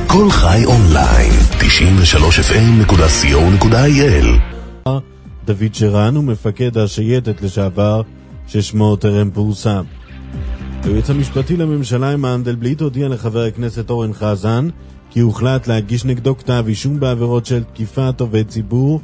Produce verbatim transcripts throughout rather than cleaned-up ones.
כל חי אונליין, תשעים ושלוש אף אם נקודה סי או נקודה איי אל. דוד שרן הוא מפקד השייטת לשעבר ששמו טרם פורסם. היועץ המשפטי לממשלה מנדלבליט הודיע לחבר הכנסת אורן חזן כי הוחלט להגיש נגדו כתב אישום בעבירות של תקיפת עובד ציבור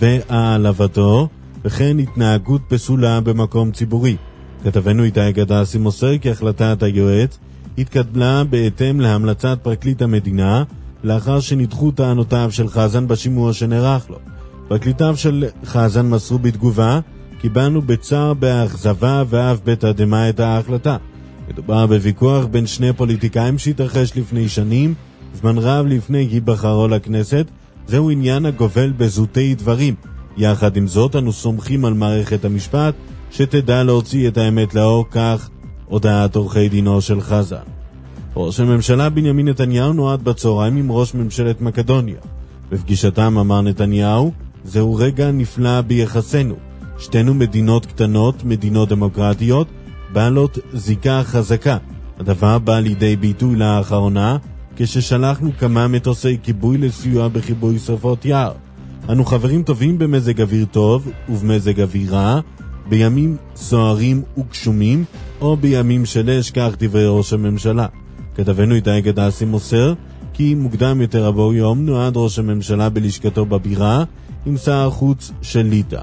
והעלבתו, וכן התנהגות פסולה במקום ציבורי. כתבנו איתי גדסי מוסר כי החלטת היועץ התקבלה בהתאם להמלצת פרקליט המדינה לאחר שנדחו טענותיו של חזן בשימוע שנערך לו. פרקליטיו של חזן מסרו בתגובה כי באנו בצער, באכזבה ואף בתדהמה את ההחלטה. מדובר בוויכוח בין שני פוליטיקאים שהתרחש לפני שנים, זמן רב לפני היבחרו לכנסת. זהו עניין הגובל בזוטי דברים. יחד עם זאת אנו סומכים על מערכת המשפט שתדע להוציא את האמת לאור, כך הודעת עורכי דינו של חזן. ראש הממשלה בנימין נתניהו נועד בצהריים עם ראש ממשלת מקדוניה. בפגישתם אמר נתניהו, זהו רגע נפלא ביחסנו. שתינו מדינות קטנות, מדינות דמוקרטיות, בעלות זיקה חזקה. הדבר בא לידי ביטוי לאחרונה, כששלחנו כמה מטוסי כיבוי לסיוע בכיבוי שרפות יער. אנו חברים טובים במזג אוויר טוב ובמזג אוויר רע, בימים סוערים וגשומים, או בימים של אש, כך דברי ראש הממשלה. כתבנו איתי גדסי מוסר כי מוקדם יותר עבור יום נועד ראש הממשלה בלשכתו בבירה עם שר החוץ של ליטא.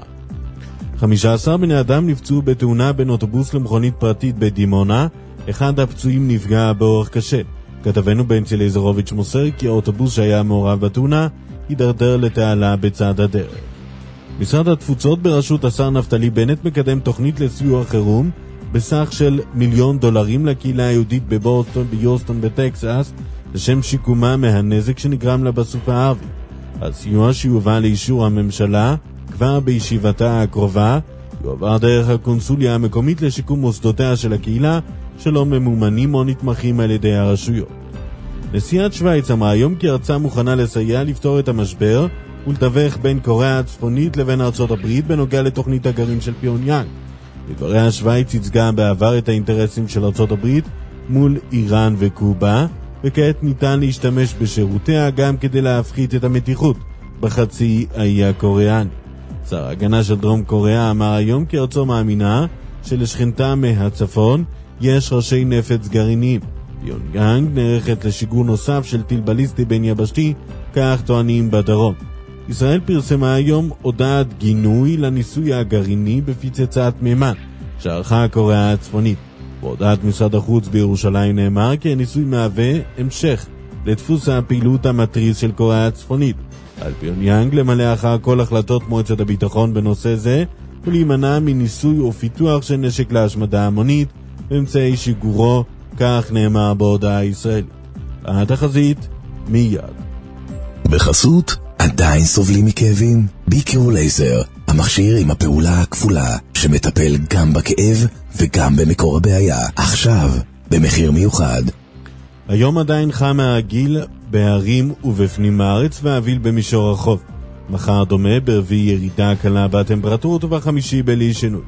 חמישה עשר בני אדם נפצעו בתאונה בין אוטובוס למכונית פרטית בדימונה. אחד הפצועים נפגע באורח קשה. כתבנו בנצי ליזרוביץ' מוסר כי האוטובוס שהיה מעורב בתאונה הידרדר לתעלה בצד הדרך. משרד התפוצות בראשות השר נפתלי בנט מקדם תוכנית לסיוע חירום בסך של מיליון דולרים לקהילה היהודית בבוסטון, ביוסטון בטקסס, לשם שיקומה מהנזק שנגרם לה בסופה הערבי. הסיוע שיובא לאישור הממשלה כבר בישיבתה הקרובה יועבר דרך הקונסוליה המקומית לשיקום מוסדותיה של הקהילה שלא ממומנים או נתמכים על ידי הרשויות. נשיאת שוויץ אמרה היום כי ארצה מוכנה לסייע לפתור את המשבר ולתווך בין קוריאה הצפונית לבין ארצות הברית בנוגע לתוכנית הגרעין של פיונגיאנג. בדבריה שוויץ ייצגה בעבר את האינטרסים של ארצות הברית מול איראן וקובה, וכעת ניתן להשתמש בשירותיה גם כדי להפחית את המתיחות בחצי האי הקוריאני. שר ההגנה של דרום קוריאה אמר היום כי ארצו מאמינה שלשכנתה מהצפון יש ראשי נפץ גרעיניים. פיונגיאנג נערכת לשיגור נוסף של טיל בליסטי בין יבשתי, כך טוענים בדרום. ישראל פרסמה היום הודעת גינוי לניסוי הגרעיני בפצצת מימן שערכה קוריאה הצפונית. בהודעת משרד החוץ בירושלים נאמר כי הניסוי מהווה המשך לדפוס הפעילות המטריז של קוריאה הצפונית. על פיונגיאנג למלא אחר כל החלטות מועצת הביטחון בנושא זה ולהימנע מניסוי או פיתוח של נשק להשמדה המונית באמצעי שיגורו, כך נאמר בהודעה הישראלית. התחזית מיד. בחסות עדיין סובלים מכאבים? ביקיור לייזר, המכשיר עם הפעולה הכפולה שמטפל גם בכאב וגם במקור הבעיה, עכשיו במחיר מיוחד. היום עדיין חם מהרגיל בהרים ובפנים הארץ והאביל במישור החוף. מחר דומה, ברביעי ירידה קלה בטמפרטורות ובחמישי בלי שינוי.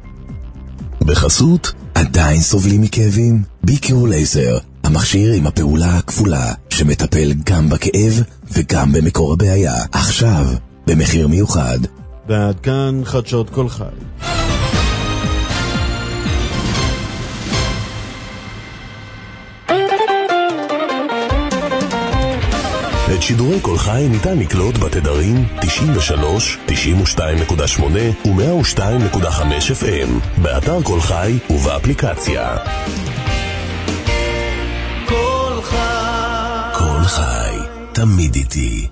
בחסות עדיין סובלים מכאבים? ביקיור לייזר, המכשיר עם הפעולה הכפולה שמטפל גם בכאב וגם במקור הבעיה, עכשיו במחיר מיוחד. ועד כאן חדשות כל חי. את שידורי כל חי ניתן לקלוט בתדרים תשעים ושלוש, תשעים ושתיים נקודה שמונה ו-מאה ושתיים נקודה חמש אף אם, באתר כל חי ובאפליקציה. כל חי, כל חי, תמיד איתי.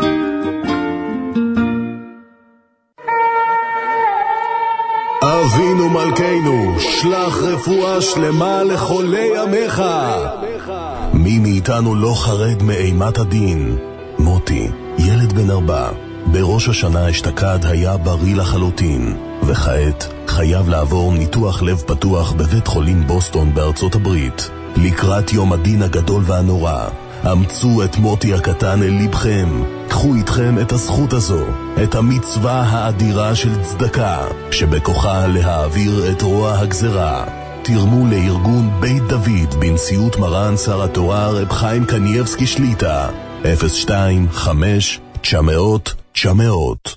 אבינו מלכנו, שלח רפואה שלמה לחולי עמך. מי מאיתנו לא חרד מאימת הדין? מוטי, ילד בן ארבע, בראש השנה אשתקד היה בריא לחלוטין, וכעת חייב לעבור ניתוח לב פתוח בבית חולים בוסטון בארצות הברית. לקראת יום הדין הגדול והנורא, אמצו את מוטי הקטן אל לבכם. קחו איתכם את הזכות הזו, את המצווה האדירה של צדקה, שבכוחה להעביר את רוע הגזרה. תרמו לארגון בית דוד בנשיאות מרן שר התורה רב חיים קנייבסקי שליטה. אפס שתיים חמש תשע מאות תשע מאות.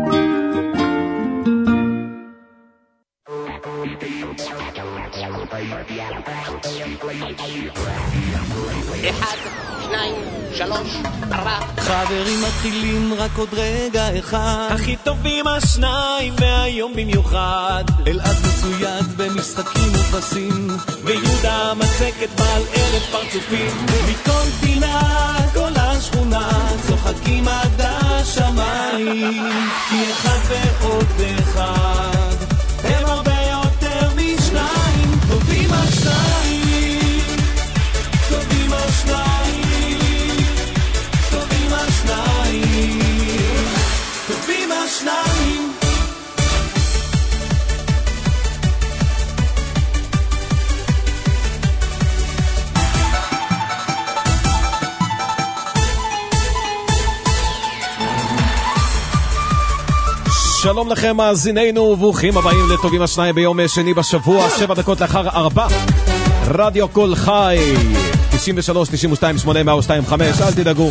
אחד, שניים, שלוש, ארבע. חברים מתחילים רק עוד רגע אחד. הכי טובים השניים והיום במיוחד. אלעד מצויד במשחקים ופסים, ויהודה מצקת בעל אלף פרצופים. מכל פינה כל השכונה צוחקים עד השמיים, כי אחד ועוד אחד הם הרבה יותר משניים. טובים השניים, טובים השניים, טובים השניים, טובים השניים. שלום לכם מאזינינו וברוכים הבאים לטובים השניים ביום שני בשבוע, שבע דקות לאחר ארבע. רדיו קול חי תשעים ושלוש תשעים ושתיים שמונה מאה ושתיים חמש. אל תדאגו,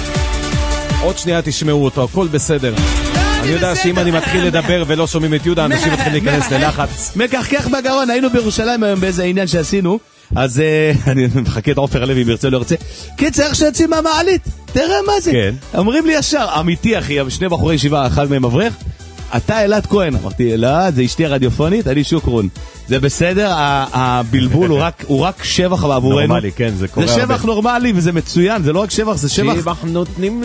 עוד שנייה תשמעו אותו, הכל בסדר. אני יודע שאם אני מתחיל לדבר ולא שומעים את יהודה, אנשים מתחילים להיכנס ללחץ. מקחקח בגרון. היינו בירושלים היום באיזה עניין שעשינו, אז אני מחכה את עופר הלוי ברצה לא ירצה. קיצר, איך שיוצאים מהמעלית, תראה מה זה. אומרים לי ישר, אמיתי אחי, שני בחורי ישיבה, אחד מהם אברך, אתה אלעד כהן. אמרתי, אלעד, זה אשתי הרדיופונית, אני שוקרון. זה בסדר, הבלבול הוא רק שבח עבורנו. נורמלי, כן, זה קורה הרבה. זה שבח נורמלי וזה מצוין, זה לא רק שבח, זה שבח. שבח נותנים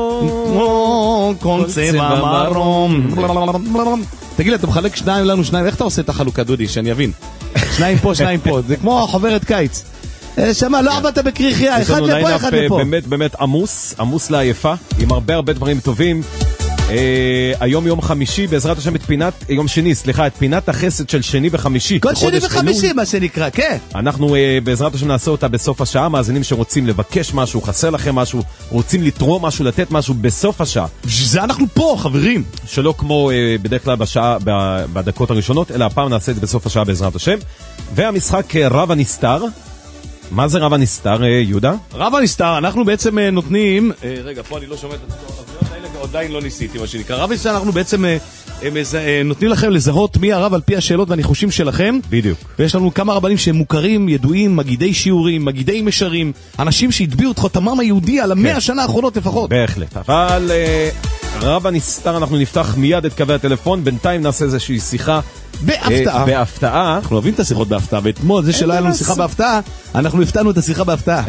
לו כל צבע מרום. תגיד לי, אתה מחלק שניים לנו שניים, איך אתה עושה את החלוקה, דודי, שאני אבין? שניים פה, שניים פה, זה כמו חוברת קיץ. שמה, לא עבדת בקריחיה, אחד לפה, אחד לפה. באמת, באמת עמוס, עמוס לעייפה, עם הרבה הרבה דברים טובים. היום יום חמישי, בעזרת השם את פינת, יום שני, סליחה, את פינת החסד של שני וחמישי. כל שני וחמישי, מה שנקרא, כן. אנחנו בעזרת השם נעשה אותה בסוף השעה. מאזינים שרוצים לבקש משהו, חסר לכם משהו, רוצים לתרום משהו, לתת משהו בסוף השעה. זה אנחנו פה, חברים. שלא כמו בדרך כלל בשעה, בדקות הראשונות, אלא הפעם נעשה את זה בסוף השעה בעזרת השם. והמשחק רב הנסתר. מה זה רב הנסתר, יהודה? רב הנסתר, אנחנו בעצם נותנים, רגע, פה אני לא שומע את התוצאות, עדיין לא ניסיתי מה שנקרא. רב הנסתר, אנחנו בעצם נותנים לכם לזהות מי הרב על פי השאלות והניחושים שלכם. בדיוק. ויש לנו כמה רבנים שהם מוכרים, ידועים, מגידי שיעורים, מגידי משרים, אנשים שהטביעו את חותמם היהודי על המאה השנה האחרונות לפחות. בהחלט. אבל רב הנסתר, אנחנו נפתח מיד את קווי הטלפון, בינתיים נעשה איזושהי שיחה בהפתעה. בהפתעה. אנחנו אוהבים את השיחות בהפתעה, ואתמול זה שלא היה לנו שיחה בהפתעה, אנחנו הפתענו את השיחה בהפתעה.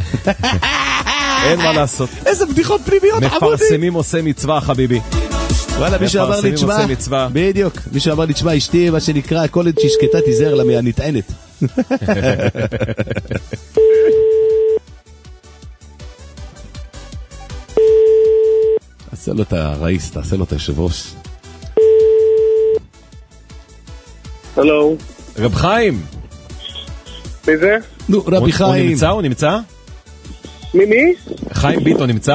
אין מה לעשות. איזה בדיחות פנימיות, עבודי. מפרסמים עושה מצווה, חביבי. וואלה, מישהו אמר לי תשמע, בדיוק, מישהו אמר לי תשמע, אשתי מה שנקרא, כל עד שהשקטה תיזהר לה מהנטענת. עשה לו את הרעיס, תעשה לו את היושב ראש. הלו. רב חיים. מי זה? נו, רבי חיים. הוא נמצא? הוא נמצא? מי מי? חיים ביטון נמצא?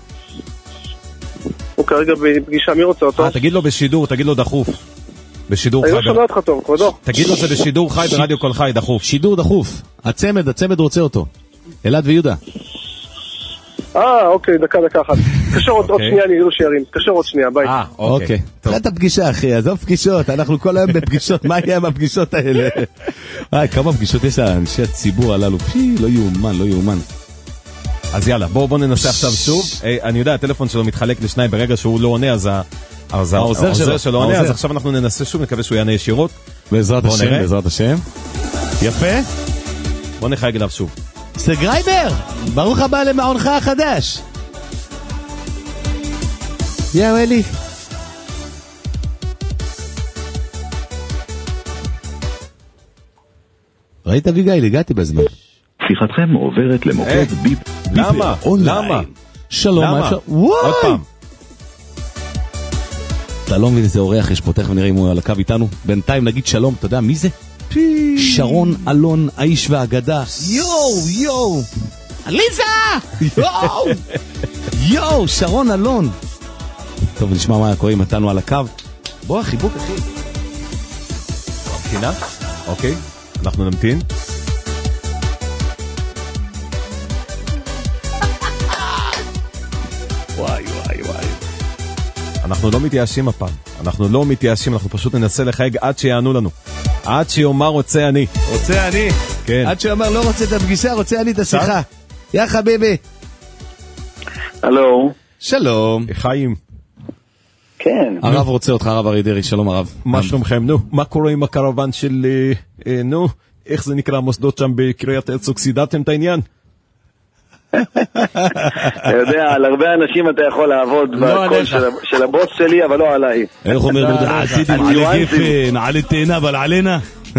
הוא כרגע בפגישה, מי רוצה אותו? אה, תגיד לו בשידור, תגיד לו דחוף. בשידור חי. אני לא שומע אותך טוב, כבודו. תגיד לו זה בשידור חי ברדיו קול חי, דחוף. שידור דחוף. הצמד, הצמד רוצה אותו. אלעד ויהודה. אה, אוקיי, דקה, דקה אחת. קשר עוד שנייה, אני אראה שירים. קשר עוד שנייה, ביי. אה, אוקיי. תחילת הפגישה, אחי, עזוב פגישות, אנחנו כל היום בפגישות, מה יהיה עם הפגישות האלה? אה, כמה פגישות יש לאנשי הציבור הללו? פי, לא יאומן, לא יאומן. אז יאללה, בואו בוא ננסה עכשיו שוב. אני יודע, הטלפון שלו מתחלק לשניים, ברגע שהוא לא עונה, אז העוזר שלו עונה, אז עכשיו אנחנו ננסה שוב, נקווה שהוא יענה ישירות. בעזרת השם, בעזרת השם. יפה. בואו נחייג אליו שוב. סגרייבר, ברוך הבא למעונך החדש. יאו אלי. ראית אביגיל, הגעתי בזמן. שיחתכם עוברת למוקד ביפ. למה? למה? שלום. עוד פעם. אתה לא מבין איזה אורח יש פה, תכף נראה אם הוא על הקו איתנו. בינתיים נגיד שלום, אתה יודע מי זה? שרון אלון, האיש והאגדה. יואו, יואו. אליזה! יואו! יואו, שרון אלון. טוב, נשמע מה קורה אם נתנו על הקו. בוא, חיבוק, אחי. מבחינה? אוקיי. אנחנו נמתין. וואי וואי וואי. אנחנו לא מתייאשים הפעם. אנחנו לא מתייאשים, אנחנו פשוט ננסה לחייג עד שיענו לנו. עד שיאמר רוצה אני. רוצה אני. כן. עד שיאמר לא רוצה את הפגישה, רוצה אני את השיחה. יא חביבי. הלו. שלום. חיים. כן. הרב רוצה אותך, הרב אריה דרעי, שלום הרב. מה שלומכם? נו, מה קורה עם הקרוון של... נו, איך זה נקרא המוסדות שם בקריית הרצוג? סידרתם את העניין? אתה יודע, על הרבה אנשים אתה יכול לעבוד בקול של הבוס שלי, אבל לא עליי. איך אומר, עשיתם עלי גפן, עלי תאנה, אבל עלינה?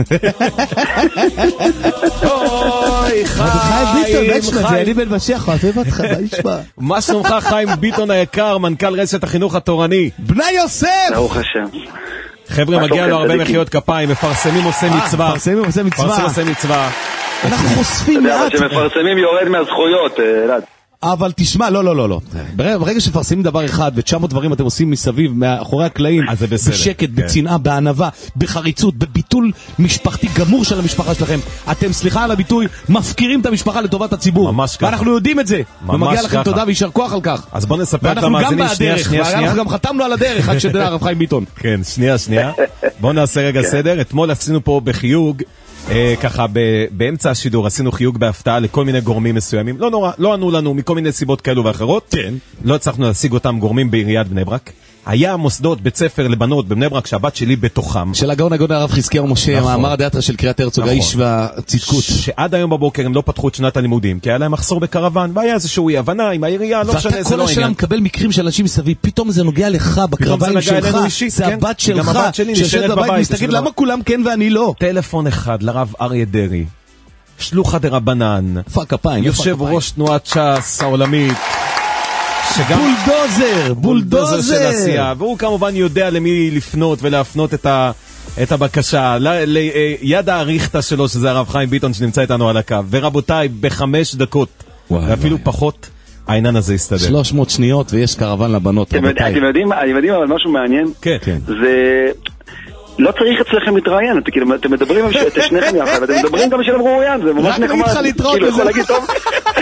אוי, חיים ביטון, בן שלך, זה אני בן משיח, אוהב אותך, מה נשמע? מה שלומך חיים ביטון היקר, מנכ"ל רשת החינוך התורני? בני יוסף! ברוך השם. חבר'ה, מגיע לו הרבה מחיאות כפיים, מפרסמים עושה מצווה. מפרסמים עושה מצווה. מפרסמים עושה מצווה. אנחנו חושפים אתה יודע, מעט. שמפרסמים יורד מהזכויות, אלעד. אבל תשמע, לא, לא, לא, לא. ברגע שפרסמים דבר אחד ו-תשע מאות דברים אתם עושים מסביב, מאחורי הקלעים, בשקט, בצנעה, בענווה, בחריצות, בביטול משפחתי גמור של המשפחה שלכם. אתם, סליחה על הביטוי, מפקירים את המשפחה לטובת הציבור. ממש ככה. ואנחנו יודעים את זה. ומגיע לכם תודה וישר כוח על כך. אז בוא נספר את המאזינים, שנייה, שנייה, שנייה. ואנחנו גם חתמנו על הדרך, רק שתדע הרב חיים ביטון. כן, שנייה, שנייה. בוא נעשה רגע סדר. אתמול עשינו פה בחיוג, ככה באמצע השידור עשינו חיוג בהפתעה לכל מיני גורמים מסוימים. לא נורא, לא ענו לנו מכל מיני סיבות כאלו ואחרות. כן. לא הצלחנו להשיג אותם גורמים בעיריית בני ברק. היה מוסדות בית ספר לבנות בבני ברק שהבת שלי בתוכם. של הגאון הגאון הרב חזקיהו משה, מאמר הדיאטרה של קריית הרצוג, האיש והצדקות. שעד היום בבוקר הם לא פתחו את שנת הלימודים, כי היה להם מחסור בקרוון, והיה איזשהו אי הבנה עם העירייה, לא משנה, זה לא עניין. ואתה כל השאלה מקבל מקרים של אנשים מסביב, פתאום זה נוגע לך, בקרביים שלך, זה הבת שלך, שיושבת בבית, מסתכל למה כולם כן ואני לא. טלפון אחד לרב אריה דרעי, שלוחא דרבנן, יושב ראש תנועת ש"ס העולמית, בולדוזר, בולדוזר של עשייה, והוא כמובן יודע למי לפנות ולהפנות את, ה, את הבקשה, ליד האריכתה שלו, שזה הרב חיים ביטון שנמצא איתנו על הקו. ורבותיי, בחמש דקות, וואי ואפילו וואי. פחות, העניין הזה יסתדר. שלוש מאות שניות ויש קרוון לבנות. אתם, אתם יודעים, אתם יודעים אבל משהו מעניין? כן. כן. זה... לא צריך אצלכם להתראיין, אתם מדברים את שניכם יחד, ואתם מדברים גם של המרואיין, זה ממש נחמד. רק להתחיל להתראות לזה. כאילו, יכול להגיד טוב.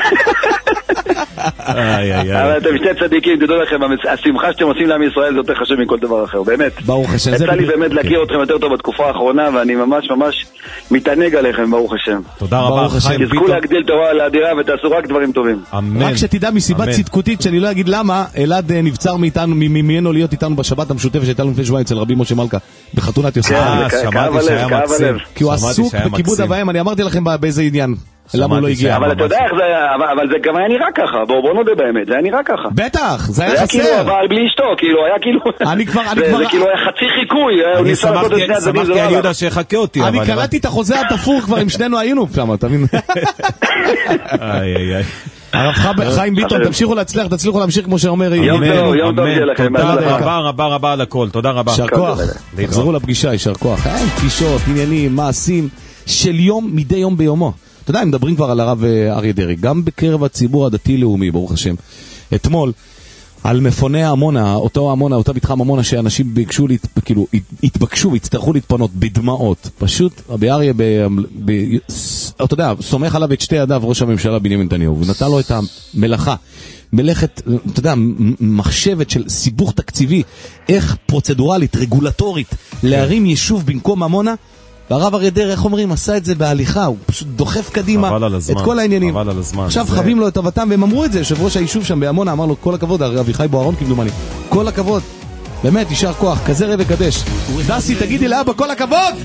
אבל אתם שתי צדיקים, תדעו לכם, השמחה שאתם עושים לעם ישראל זה יותר חשוב מכל דבר אחר, באמת. ברוך השם. יצא לי באמת להכיר אתכם יותר טוב בתקופה האחרונה, ואני ממש ממש מתענג עליכם, ברוך השם. תודה רבה, חיים ביטון. תזכו להגדיל תורה לאדירה ותעשו רק דברים טובים. רק שתדע מסיבה צדקותית, שאני לא אגיד למה, אלעד נבצר מאיתנו, ממנו להיות איתנו בשבת המשותפת שהייתה לנו לפני שבועיים אצל רבי משה מלכה, בחתונת יוסף. כי הוא עסוק בכיבוד אביהם, אני אמרתי לכם באיזה עניין. למה הוא לא הגיע? אבל אתה יודע איך זה היה, אבל זה גם היה נראה ככה, בואו נודה באמת, זה היה נראה ככה. בטח, זה היה חסר. זה היה כאילו אבל בלי אשתו, כאילו היה כאילו... אני כבר, אני כבר... זה כאילו היה חצי חיקוי, הוא ניסה לעשות את שני הצדדים, שמחתי אני יודע שיחכה אותי. אני קראתי את החוזה התפור כבר עם שנינו היינו שם, אתה מבין? איי איי איי. הרב חיים ביטון, תמשיכו להצליח, תצליחו להמשיך כמו שאומר יום טוב, יום טוב שיהיה לכם. תודה רבה רבה רבה על הכל, תודה רבה. יישר כוח, תחזרו לפגישה, יישר כוח. אין פגישות, עניינים, מעשים של יום מדי יום ביומו. אתה יודע, הם מדברים כבר על הרב אריה דרעי, גם בקרב הציבור הדתי-לאומי, ברוך השם. אתמול, על מפוני עמונה, אותו עמונה, אותה מתחם עמונה, שאנשים ביקשו, כאילו, התבקשו והצטרכו להתפנות בדמעות. פשוט, רבי אריה, אתה יודע, סומך עליו את שתי ידיו ראש הממשלה בנימין נתניהו, ונתן לו את המלאכה. מלאכת, אתה יודע, מחשבת של סיבוך תקציבי, איך פרוצדורלית, רגולטורית, להרים יישוב במקום עמונה, והרב אריה דרעי, איך אומרים, עשה את זה בהליכה, הוא פשוט דוחף קדימה את כל העניינים. עכשיו חווים לו את אבתם, והם אמרו את זה, יושב ראש היישוב שם בעמונה, אמר לו כל הכבוד, אביחי בוארון כמדומני, כל הכבוד, באמת, יישר כוח, כזה רב וקדש. דסי, תגידי לאבא, כל הכבוד!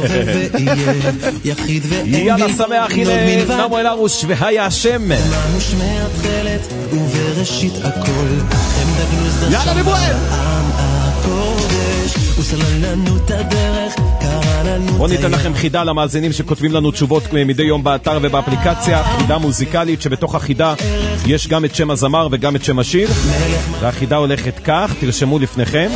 יאללה שמח, הנה נמו אל הרוש והיה השם. יאללה נבואל! בואו ניתן לכם חידה למאזינים שכותבים לנו תשובות מדי יום באתר ובאפליקציה, חידה מוזיקלית שבתוך החידה יש גם את שם הזמר וגם את שם השיר, והחידה הולכת כך, תרשמו לפניכם.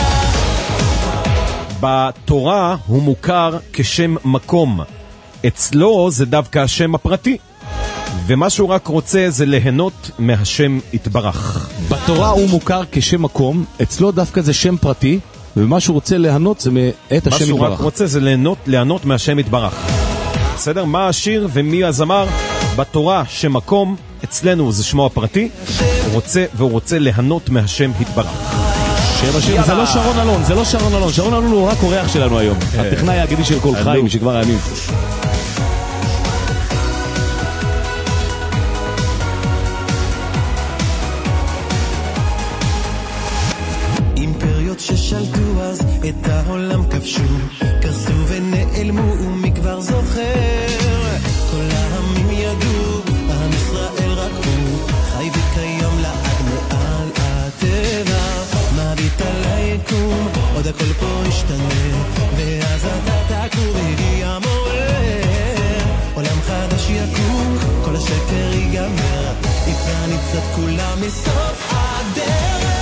בתורה הוא מוכר כשם מקום, אצלו זה דווקא השם הפרטי, ומה שהוא רק רוצה זה ליהנות מהשם יתברך. בתורה הוא מוכר כשם מקום, אצלו דווקא זה שם פרטי, ומה שהוא רוצה ליהנות זה מאת השם יתברך. מה שהוא רק רוצה זה ליהנות, ליהנות מהשם יתברך. בסדר? מה השיר ומי הזמר? בתורה שמקום, אצלנו זה שמו הפרטי, הוא רוצה, והוא רוצה ליהנות מהשם התברך. שם השם, זה לא שרון אלון, זה לא שרון אלון, שרון אלון הוא רק אורח שלנו היום, הטכנאי האגדי של כל חיים שכבר הימים. אימפריות ששלטו אז את העולם כבשו, קרסו ונעלמו ומכבר זוכר, כל העמים ידעו, עם ישראל רק הוא חי וכיום לעד מעל הטבע, מביט על היקום, עוד הכל פה ישתנה, ואז אתה תקום, הגיע מורה, עולם חדש יקום, כל השקר ייגמר, איתה נצעד כולם מסוף הדרך.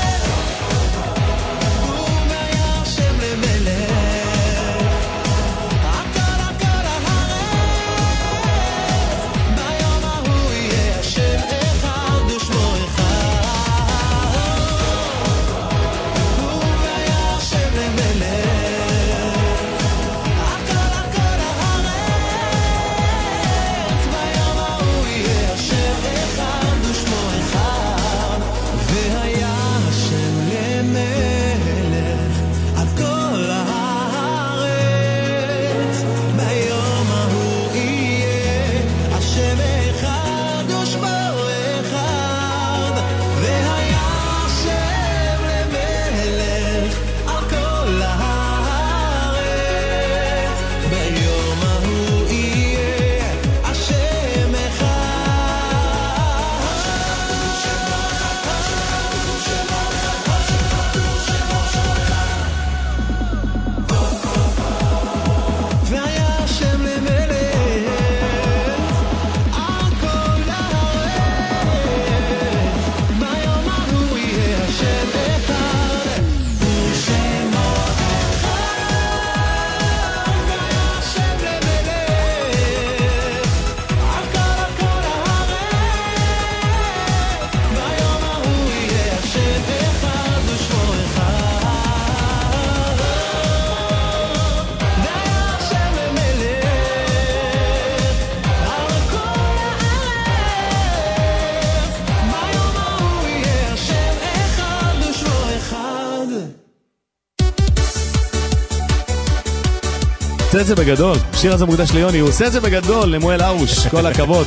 עושה את זה בגדול, השיר הזה מוקדש ליוני, הוא עושה את זה בגדול, למואל ארוש, כל הכבוד,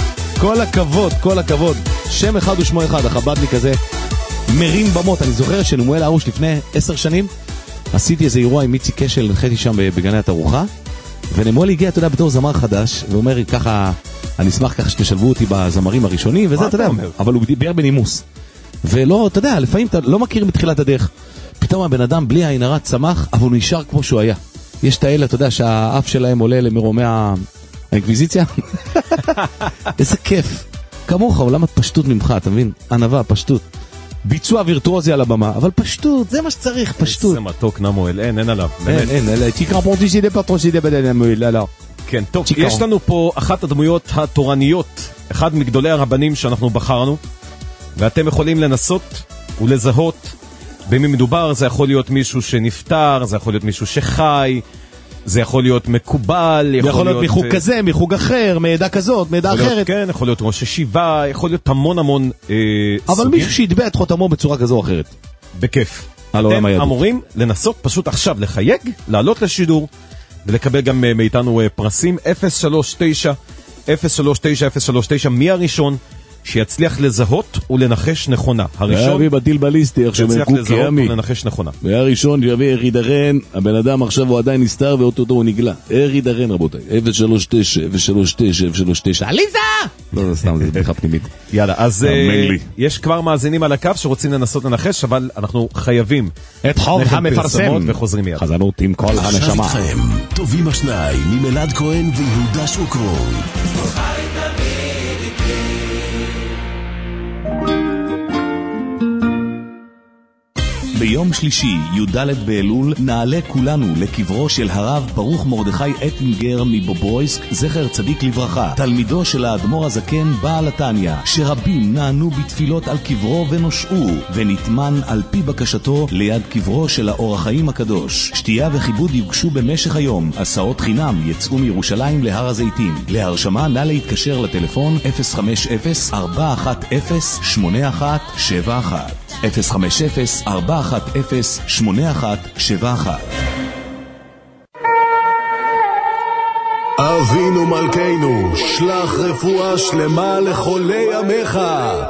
כל הכבוד, כל הכבוד, שם אחד ושמו אחד, החבדניק הזה מרים במות. אני זוכר שנמואל ארוש לפני עשר שנים, עשיתי איזה אירוע עם מיצי קשל, נחתי שם בגני התערוכה, ונמואל הגיע, אתה יודע, בתור זמר חדש, ואומר לי ככה, אני אשמח ככה שתשלבו אותי בזמרים הראשונים, וזה, אתה יודע, אבל הוא דיבר בנימוס, ולא, אתה יודע, לפעמים אתה לא מכיר מתחילת הדרך, פתאום הבן אדם בלי העין הרע צמח, אבל הוא נשאר כמו שהוא היה. יש את האלה, אתה יודע, שהאף שלהם עולה למרומי האינקוויזיציה. איזה כיף. כמוך, עולמת פשטות ממך, אתה מבין? ענווה, פשטות. ביצוע וירטואוזי על הבמה, אבל פשטות, זה מה שצריך, פשטות. זה מתוק נמואל, אין, אין עליו. אין, אין, אין, תיקרא פורטיסי דה פטרוסיי דה בדל נמואל, לא, לא. כן, טוב, יש לנו פה אחת הדמויות התורניות, אחד מגדולי הרבנים שאנחנו בחרנו, ואתם יכולים לנסות ולזהות במי מדובר. זה יכול להיות מישהו שנפטר, זה יכול להיות מישהו שחי, זה יכול להיות מקובל, יכול, יכול להיות מחוג כזה, מחוג אחר, מעדה כזאת, מעדה אחרת. להיות, כן, יכול להיות ראש ישיבה, יכול להיות המון המון אה, אבל סוגים. מישהו שיתבע את חותמו בצורה כזו או אחרת. בכיף. אתם אמורים לנסות פשוט עכשיו לחייג, לעלות לשידור, ולקבל גם מאיתנו פרסים. אפס שלוש תשע אפס שלוש תשע אפס שלוש תשע, מי הראשון שיצליח לזהות ולנחש נכונה. הראשון שיצליח לזהות ולנחש נכונה. והראשון שיביא ארי דרן, הבן אדם עכשיו הוא עדיין נסתר ואוטוטו הוא נגלה. ארי דרן רבותיי, אפס שלוש תשע אפס שלוש תשע אפס שלוש תשע. עליזה! לא, סתם, זה בדיחה פנימית. יאללה, אז יש כבר מאזינים על הקו שרוצים לנסות לנחש, אבל אנחנו חייבים את חוב המפרסם וחוזרים מיד. חזנות עם כל הנשמה. עכשיו איתכם, טובים השניים ממלעד כהן ויהודה שוקרון. ביום שלישי, י"ד באלול, נעלה כולנו לקברו של הרב ברוך מרדכי אטינגר מבוברויסק, זכר צדיק לברכה, תלמידו של האדמו"ר הזקן בעל התניא, שרבים נענו בתפילות על קברו ונושעו, ונטמן על פי בקשתו ליד קברו של האור החיים הקדוש. שתייה וכיבוד יוגשו במשך היום, הסעות חינם יצאו מירושלים להר הזיתים. להרשמה נא להתקשר לטלפון אפס חמש אפס ארבע אחת אפס שמונה אחת שבע אחת אפס חמש אפס ארבע אחת אפס שמונה אחת שבע אחת. אבינו מלכנו, שלח רפואה שלמה לחולי עמך.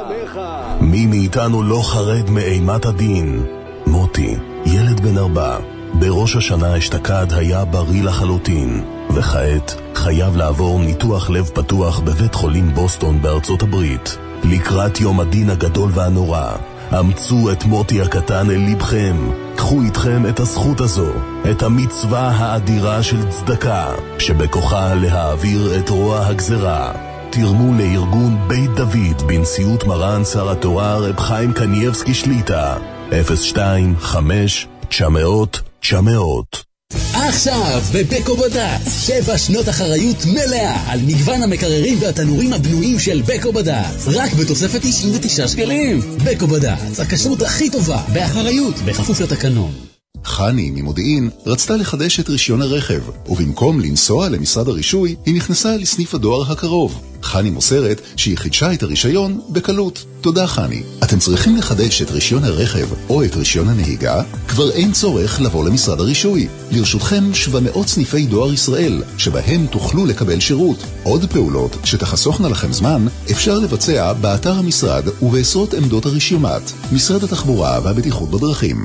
מי מאיתנו לא חרד מאימת הדין? מוטי, ילד בן ארבע, בראש השנה אשתקד היה בריא לחלוטין, וכעת חייב לעבור ניתוח לב פתוח בבית חולים בוסטון בארצות הברית. לקראת יום הדין הגדול והנורא, אמצו את מוטי הקטן אל לבכם. קחו איתכם את הזכות הזו, את המצווה האדירה של צדקה, שבכוחה להעביר את רוע הגזרה. תרמו לארגון בית דוד בנשיאות מרן שר התורה רב חיים קנייבסקי שליטה, אפס שתיים חמש תשע מאות תשע מאות. עכשיו בבקו בד"ץ, שבע שנות אחריות מלאה על מגוון המקררים והתנורים הבנויים של בקו בד"ץ, רק בתוספת תשעים ותשעה שקלים. בקו בד"ץ, הכשרות הכי טובה, באחריות, בכפוף לתקנון. חני ממודיעין רצתה לחדש את רישיון הרכב, ובמקום לנסוע למשרד הרישוי, היא נכנסה לסניף הדואר הקרוב. חני מוסרת שהיא חידשה את הרישיון בקלות. תודה חני. אתם צריכים לחדש את רישיון הרכב או את רישיון הנהיגה? כבר אין צורך לבוא למשרד הרישוי. לרשותכם שבע מאות סניפי דואר ישראל, שבהם תוכלו לקבל שירות. עוד פעולות שתחסוכנה לכם זמן, אפשר לבצע באתר המשרד ובעשרות עמדות הרישיונות. משרד התחבורה והבטיחות בדרכים.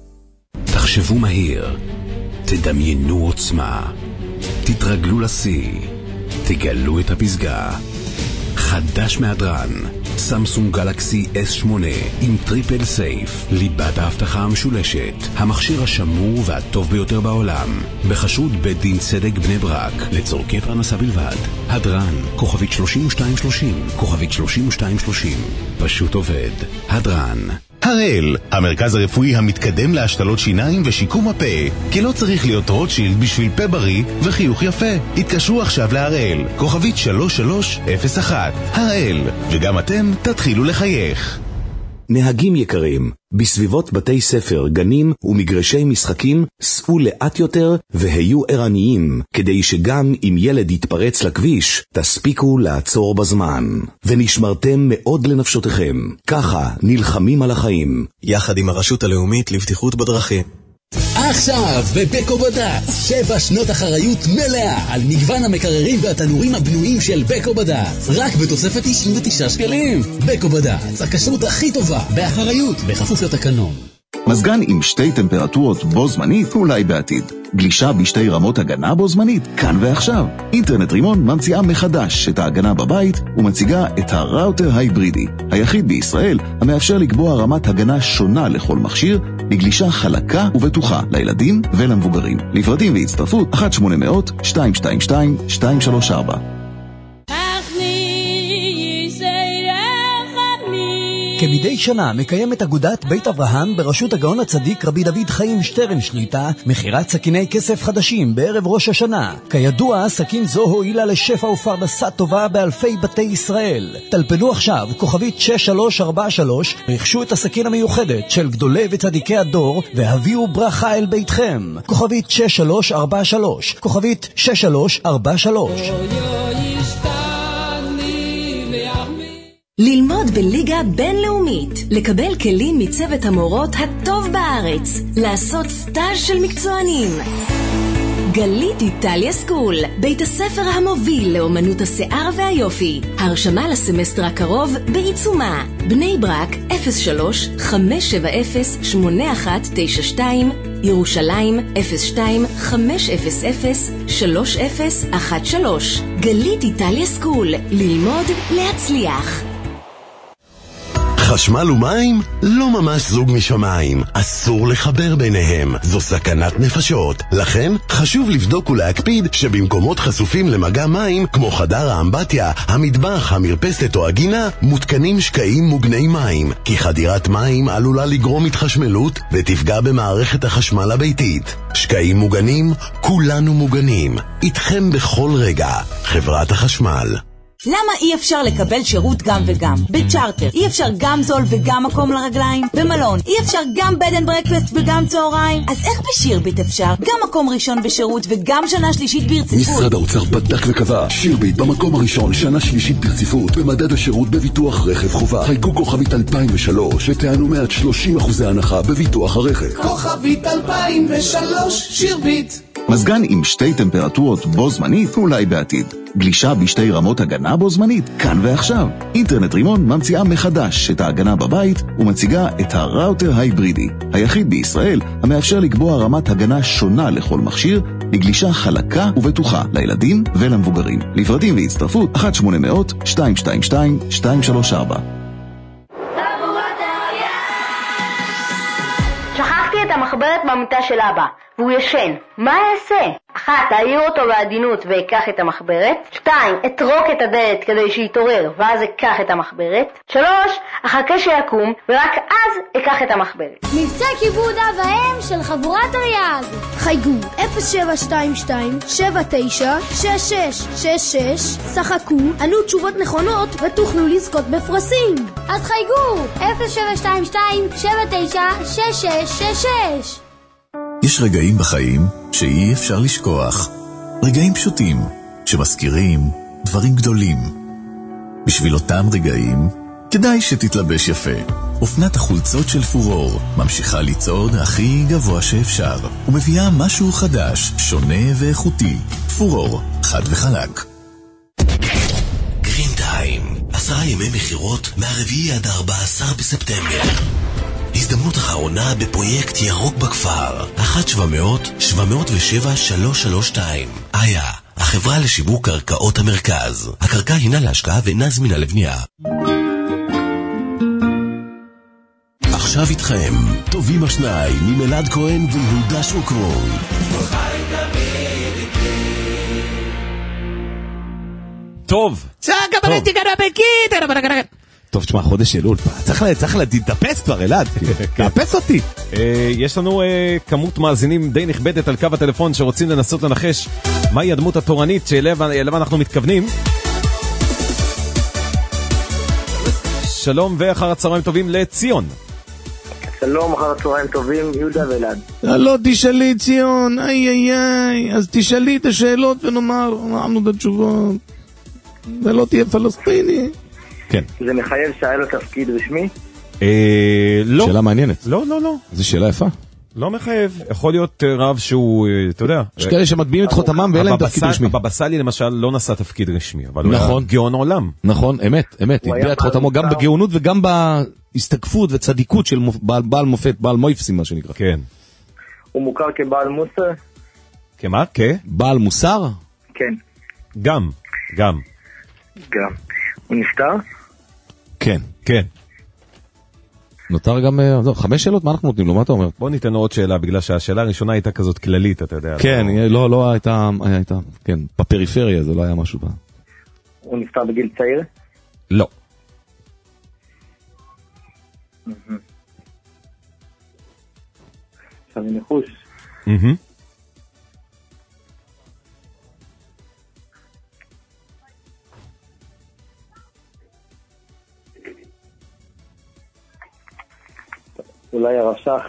תחשבו מהיר, תדמיינו עוצמה, תתרגלו לשיא, תגלו את הפסגה. חדש מהדרן, סמסונג גלקסי אס שמונה עם טריפל סייף, ליבת ההבטחה המשולשת, המכשיר השמור והטוב ביותר בעולם, בחשוד בית דין צדק בני ברק, לצורכי פרנסה בלבד. הדרן, כוכבית שלושים ושתיים שלושים, כוכבית שלושים ושתיים שלושים, פשוט עובד. הדרן. הראל, המרכז הרפואי המתקדם להשתלות שיניים ושיקום הפה, כי לא צריך להיות רוטשילד בשביל פה בריא וחיוך יפה. התקשרו עכשיו להראל, כוכבית שלוש שלוש אפס אחת. הראל, וגם אתם תתחילו לחייך. נהגים יקרים, בסביבות בתי ספר, גנים ומגרשי משחקים, סעו לאט יותר והיו ערניים, כדי שגם אם ילד יתפרץ לכביש, תספיקו לעצור בזמן. ונשמרתם מאוד לנפשותיכם. ככה נלחמים על החיים. יחד עם הרשות הלאומית לבטיחות בדרכים. עכשיו בבקו בד"ץ, שבע שנות אחריות מלאה על מגוון המקררים והתנורים הבנויים של בקו בד"ץ, רק בתוספת תשעים ותשעה שקלים. בקו בד"ץ, הכשרות הכי טובה, באחריות, בכפוף לתקנון. מזגן עם שתי טמפרטורות בו זמנית, אולי בעתיד. גלישה בשתי רמות הגנה בו זמנית, כאן ועכשיו. אינטרנט רימון ממציאה מחדש את ההגנה בבית ומציגה את הראוטר ההיברידי, היחיד בישראל המאפשר לקבוע רמת הגנה שונה לכל מכשיר, בגלישה חלקה ובטוחה לילדים ולמבוגרים. לפרטים והצטרפות אחת שמונה אפס אפס שתיים שתיים שתיים שתיים שלוש ארבע. כמדי שנה מקיימת אגודת בית אברהם בראשות הגאון הצדיק רבי דוד חיים שטרן שליטה מחירת סכיני כסף חדשים בערב ראש השנה. כידוע, סכין זו הועילה לשפע ופרנסה טובה באלפי בתי ישראל. טלפנו עכשיו כוכבית שש שלוש ארבע שלוש, רכשו את הסכין המיוחדת של גדולי וצדיקי הדור והביאו ברכה אל ביתכם. כוכבית שש שלוש ארבע שלוש, כוכבית שש שלוש ארבע שלוש. ללמוד בליגה בינלאומית, לקבל כלים מצוות המורות הטוב בארץ, לעשות סטאז' של מקצוענים. גלית איטליה סקול, בית הספר המוביל לאומנות השיער והיופי. הרשמה לסמסטר הקרוב בעיצומה. בני ברק אפס שלוש חמש שבע אפס שמונה אחת תשע שתיים, ירושלים אפס שתיים חמש אפס אפס שלוש אפס אחת שלוש. גלית איטליה סקול, ללמוד להצליח. חשמל ומים? לא ממש זוג משמיים. אסור לחבר ביניהם. זו סכנת נפשות. לכן חשוב לבדוק ולהקפיד שבמקומות חשופים למגע מים, כמו חדר האמבטיה, המטבח, המרפסת או הגינה, מותקנים שקעים מוגני מים. כי חדירת מים עלולה לגרום התחשמלות ותפגע במערכת החשמל הביתית. שקעים מוגנים, כולנו מוגנים. איתכם בכל רגע. חברת החשמל. למה אי אפשר לקבל שירות גם וגם? בצ'ארטר אי אפשר גם זול וגם מקום לרגליים? במלון אי אפשר גם בד אנד ברקפסט וגם צהריים? אז איך בשירביט אפשר? גם מקום ראשון בשירות וגם שנה שלישית ברציפות? משרד האוצר בדק וקבע, שירביט במקום הראשון שנה שלישית ברציפות במדד השירות בביטוח רכב חובה. חייגו כוכבית אלפיים ושלוש ותענו מעט שלושים אחוזי הנחה בביטוח הרכב. כוכבית אלפיים ושלוש שירביט. מזגן עם שתי טמפרטורות בו זמנית, אולי בעתיד. גלישה בשתי רמות הגנה בו זמנית, כאן ועכשיו. אינטרנט רימון ממציאה מחדש את ההגנה בבית ומציגה את הראוטר ההיברידי, היחיד בישראל המאפשר לקבוע רמת הגנה שונה לכל מכשיר, בגלישה חלקה ובטוחה לילדים ולמבוגרים. לפרטים והצטרפות אחת שמונה אפס אפס שתיים שתיים שתיים שתיים שלוש ארבע. שכחתי את המחברת במיטה של אבא, והוא ישן. מה אעשה? אחת, תעיר אותו בעדינות ואקח את המחברת. שתיים, אתרוק את הדלת כדי שיתעורר, ואז אקח את המחברת. שלוש, אחכה שיקום, ורק אז אקח את המחברת. מבצע כיבוד אב האם של חבורת אריאג. חייגו אפס שבע שתיים שתיים שבע תשע שש שש שש שש, שחקו, ענו תשובות נכונות ותוכלו לזכות בפרסים. אז חייגו אפס שבע שתיים שתיים שבע תשע שש שש שש שש. יש רגעים בחיים שאי אפשר לשכוח. רגעים פשוטים שמזכירים דברים גדולים. בשביל אותם רגעים כדאי שתתלבש יפה. אופנת החולצות של פורור ממשיכה לצעוד הכי גבוה שאפשר ומביאה משהו חדש, שונה ואיכותי. פורור, חד וחלק. גרין טיים, עשרה ימי מחירות מהרביעי עד ה-ארבעה עשר בספטמבר. הזדמנות אחרונה בפרויקט ירוק בכפר. אחת שבע מאות שבע מאות ושבע שלוש שלוש שתיים. איה, החברה לשיווק קרקעות המרכז. הקרקע הינה להשקעה ואינה זמינה לבנייה. עכשיו איתכם, טובים השניים עם אלעד כהן ויהודה שוקרון. טוב. טוב, תשמע, חודש אלול, צריך להתאפס כבר, אלעד, תאפס אותי. יש לנו כמות מאזינים די נכבדת על קו הטלפון שרוצים לנסות לנחש מהי הדמות התורנית שאליו אנחנו מתכוונים. שלום ואחר הצהריים טובים לציון. שלום, אחר הצהריים טובים, יהודה ואלעד. לא תשאלי ציון, איי איי איי, אז תשאלי את השאלות ונאמר, אמרנו את התשובות. ולא תהיה פלסטיני. כן. זה מחייב שהיה לו תפקיד רשמי? אה, לא. שאלה מעניינת. לא, לא, לא. זו שאלה יפה. לא מחייב. יכול להיות רב שהוא, אתה יודע. יש כאלה שמטביעים את חותמם ואין להם תפקיד רשמי. הבבא סאלי למשל לא נשא תפקיד רשמי, אבל הוא היה גאון עולם. נכון, אמת, אמת. הטביע את חותמו גם בגאונות וגם בהסתקפות וצדיקות של בעל מופת, בעל מויפסים, מה שנקרא. כן. הוא מוכר כבעל מוסר? כמה? כ? בעל מוסר? כן. גם, גם. גם. הוא נפטר? כן. כן. נותר גם, חמש שאלות, מה אנחנו נותנים לו? מה אתה אומר? בוא ניתן לו עוד שאלה, בגלל שהשאלה הראשונה הייתה כזאת כללית, אתה יודע. כן, לא, לא הייתה, הייתה, כן, בפריפריה זה לא היה משהו בה. הוא נפטר בגיל צעיר? לא. עכשיו אני נחוש. אהה. אולי הרש"ח?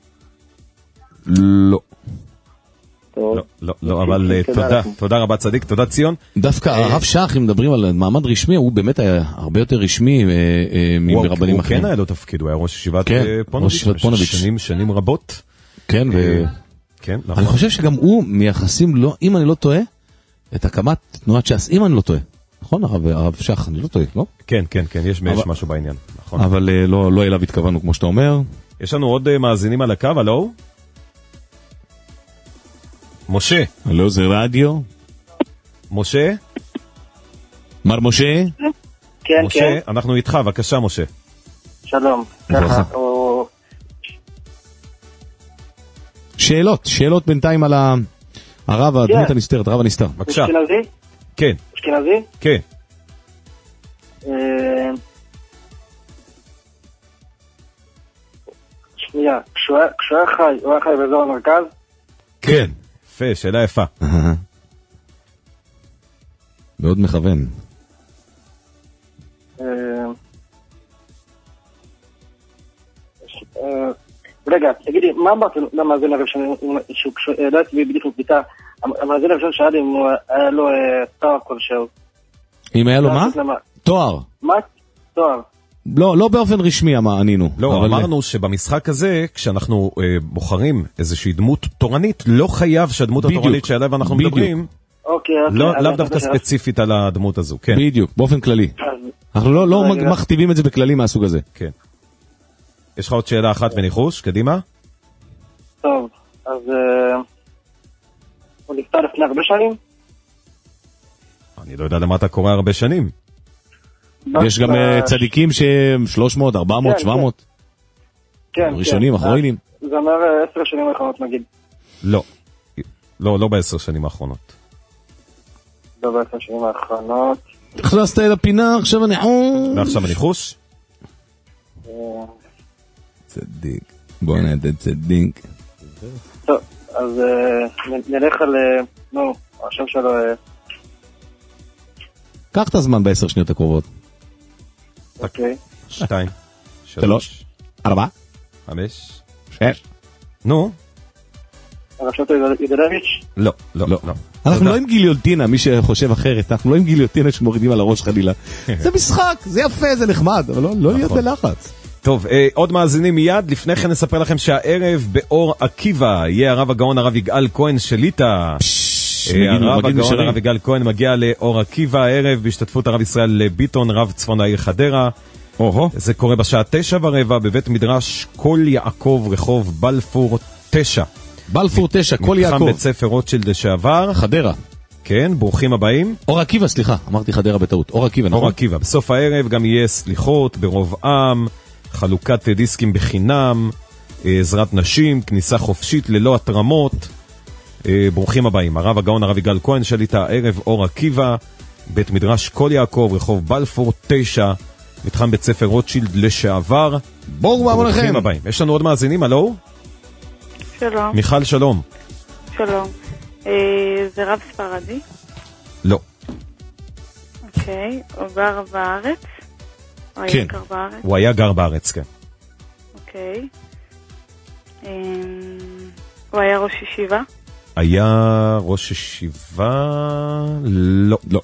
לא. לא, לא, לא, אבל תודה, תודה רבה צדיק, תודה ציון. דווקא הרב שח, אם מדברים על מעמד רשמי, הוא באמת היה הרבה יותר רשמי מרבנים אחרים. הוא כן היה לו תפקיד, הוא היה ראש ישיבת פונוביץ', שנים, שנים רבות. כן, ו... כן, אני חושב שגם הוא מייחסים לו, אם אני לא טועה, את הקמת תנועת ש"ס, אם אני לא טועה. נכון, הרב שח, אני לא טועה, לא? כן, כן, כן, יש משהו בעניין. אבל לא אליו התכוונו, כמו שאתה אומר. יש לנו עוד מאזינים על הקו, הלו? משה. הלו, זה רדיו? משה? מר משה? כן, משה, כן. אנחנו איתך, בבקשה, משה. שלום. ככה, או... שאלות, שאלות בינתיים על הרב, הדמות הנסתרת, הרב הנסתר. בבקשה. אשכנזי? כן. אשכנזי? כן. שנייה, כשהוא היה חי, הוא היה חי באזור המרכז? כן. יפה, שאלה יפה. מאוד מכוון. רגע, תגידי, מה אמרת למאזין הראשון, שהוא ידעתי בדיוק מבדיקה, המאזין הראשון שאל אם היה לו תואר כלשהו. אם היה לו מה? תואר. מה? תואר. לא, לא באופן רשמי ענינו. לא, אמרנו שבמשחק הזה, כשאנחנו בוחרים איזושהי דמות תורנית, לא חייב שהדמות התורנית שעליו אנחנו מדברים, לאו דווקא ספציפית על הדמות הזו. בדיוק, באופן כללי. אנחנו לא מכתיבים את זה בכללים מהסוג הזה. כן. יש לך עוד שאלה אחת וניחוש, קדימה? טוב, אז הוא נפטר לפני הרבה שנים? אני לא יודע למה אתה קורא הרבה שנים. יש גם צדיקים שהם שלוש מאות, ארבע מאות, שבע מאות. כן, ראשונים, אחרונים. זה אומר עשר שנים האחרונות נגיד. לא, לא, לא בעשר שנים האחרונות. לא בעשר שנים האחרונות. הכנסת אל הפינה, עכשיו הניחוש. ועכשיו הניחוש? צדיק. בוא נעד צדיק. טוב, אז נלך על, נו, השם שלו... קח את הזמן בעשר שניות הקרובות. אוקיי. שתיים. שלוש. ארבע. חמש. שש. נו. הרשות ידלביץ'? לא, לא, לא. אנחנו לא עם גיליוטינה, מי שחושב אחרת, אנחנו לא עם גיליוטינה שמורידים על הראש חלילה. זה משחק, זה יפה, זה נחמד, אבל לא להיות בלחץ. טוב, עוד מאזינים מיד, לפני כן נספר לכם שהערב באור עקיבא יהיה הרב הגאון הרב יגאל כהן שליטה. הרב הגאון הרב יגאל כהן מגיע לאור עקיבא הערב בהשתתפות הרב ישראל ביטון, רב צפון העיר חדרה. זה קורה בשעה תשע ורבע בבית מדרש כל יעקב רחוב בלפור תשע. בלפור תשע, כל יעקב. מתחם בית ספר רוטשילד לשעבר. חדרה. כן, ברוכים הבאים. אור עקיבא, סליחה, אמרתי חדרה בטעות. אור עקיבא, נכון? אור עקיבא. בסוף הערב גם יהיה סליחות ברוב עם, חלוקת דיסקים בחינם, עזרת נשים, כניסה חופשית ללא התרמות. ברוכים הבאים. הרב הגאון הרב יגאל כהן שליטה הערב אור עקיבא, בית מדרש כל יעקב רחוב בלפור תשע, מתחם בית ספר רוטשילד לשעבר. בואו המונחם. ברוכים הבאים. יש לנו עוד מאזינים, הלו? שלום. מיכל, שלום. שלום. זה רב ספרדי? לא. אוקיי. הוא גר בארץ? כן. הוא היה גר בארץ, כן. אוקיי. הוא היה ראש ישיבה? היה ראש ישיבה... לא. לא.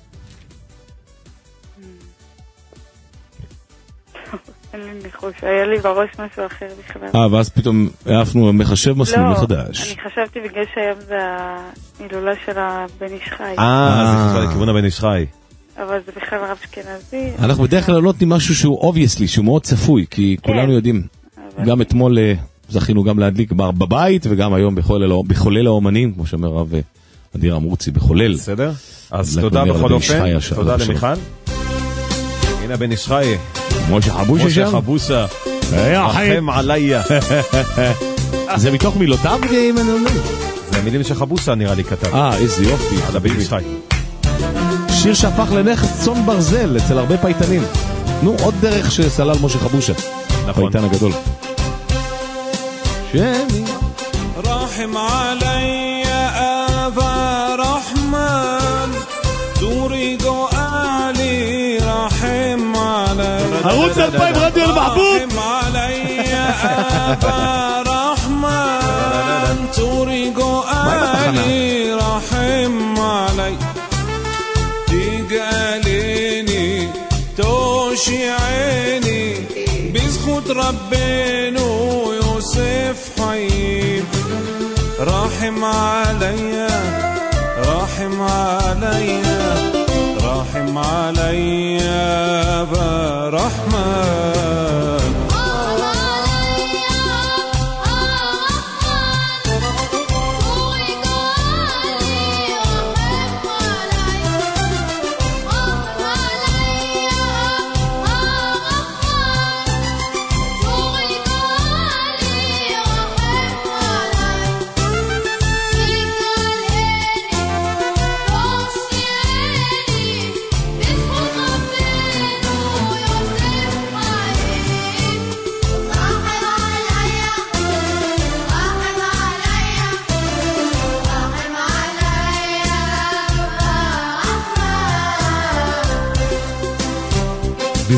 אין לי ניחוש, היה לי בראש משהו אחר בכלל. אה, ואז פתאום העפנו מחשב מסלול מחדש. לא, אני חשבתי בגלל שהיום זה ההילולה של הבן איש חי. אה, זה חשבה לכיוון הבן איש חי. אבל זה בכלל רב אשכנזי. אנחנו בדרך כלל לא נותנים משהו שהוא obviously, שהוא מאוד צפוי, כי כולנו יודעים. גם אתמול זכינו גם להדליק בבית, וגם היום בחולל האומנים, כמו שאומר רב אדיר אמרוצי, בחולל. בסדר? אז תודה בכל אופן, תודה למיכל. הנה בן איש חי. משה חבושה שם? משה חבושה. רחם עליה. זה מתוך מילותיו? זה המילים שחבושה נראה לי כתב. אה, איזה יופי. על הבן איש חי. שיר שהפך לנכס צאן ברזל אצל הרבה פייטנים. נו, עוד דרך שסלל משה חבושה. נכון. פייטן הגדול. שמי. רחם עליה אבא רחמן תורידו עלי רחם עליה ערוץ אלפיים רדיו אל-מחבוב רחם עליה אבא רחמן תורידו עלי רחם עליה תגאלני תושיעני בזכות רבנו יוסף חיים רחם עליה רחם עליה رحم علي أبا رحمن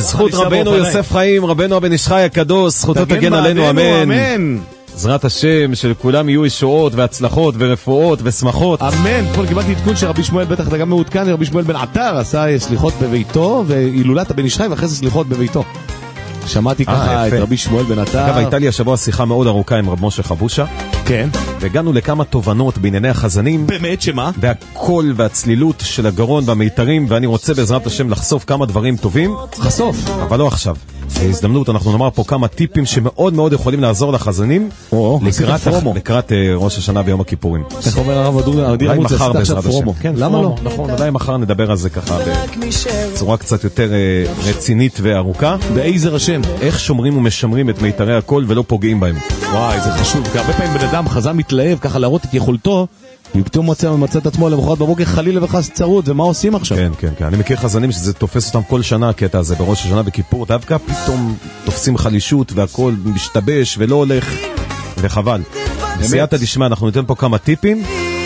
בזכות רבנו יוסף חיים, רבנו הבן איש חי הקדוש, זכותו תגן עלינו, אמן. בעזרת השם, שלכולם יהיו ישועות והצלחות ורפואות ושמחות. אמן. פה קיבלתי עדכון שרבי שמואל, בטח אתה גם מעודכן, רבי שמואל בן עטר עשה סליחות בביתו, והילולת הבן איש חי ואחרי זה סליחות בביתו. שמעתי ככה את רבי שמואל בן עטר. אגב, הייתה לי השבוע שיחה מאוד ארוכה עם רב משה חבושה. כן. והגענו לכמה תובנות בענייני החזנים. באמת שמה? והקול והצלילות של הגרון והמיתרים, ואני רוצה בעזרת השם לחשוף כמה דברים טובים. חשוף. אבל לא עכשיו. בהזדמנות אנחנו נאמר פה כמה טיפים שמאוד מאוד יכולים לעזור לחזנים לקראת, לקראת ראש השנה ויום הכיפורים. איך אומר הרב אדיר אולי מחר בעזרת השם. כן, למה לא? נכון, אולי מחר נדבר על זה ככה בצורה קצת יותר רצינית וארוכה. בעזר השם. איך שומרים ומשמרים את מיתרי הקול ולא פוגעים בהם. וואי, זה חשוב, כי הרבה פעמים בן אדם חזן מתלהב ככה להראות את יכולתו, ופתאום מצא ומצא את עצמו למחרת בבוקר חלילה וחס צרות, ומה עושים עכשיו? כן, כן, כן. אני מכיר חזנים שזה תופס אותם כל שנה, הקטע הזה, בראש השנה וכיפור, דווקא פתאום תופסים חלישות והכל משתבש ולא הולך, וחבל. בסייעתא דשמיא, אנחנו ניתן פה כמה טיפים,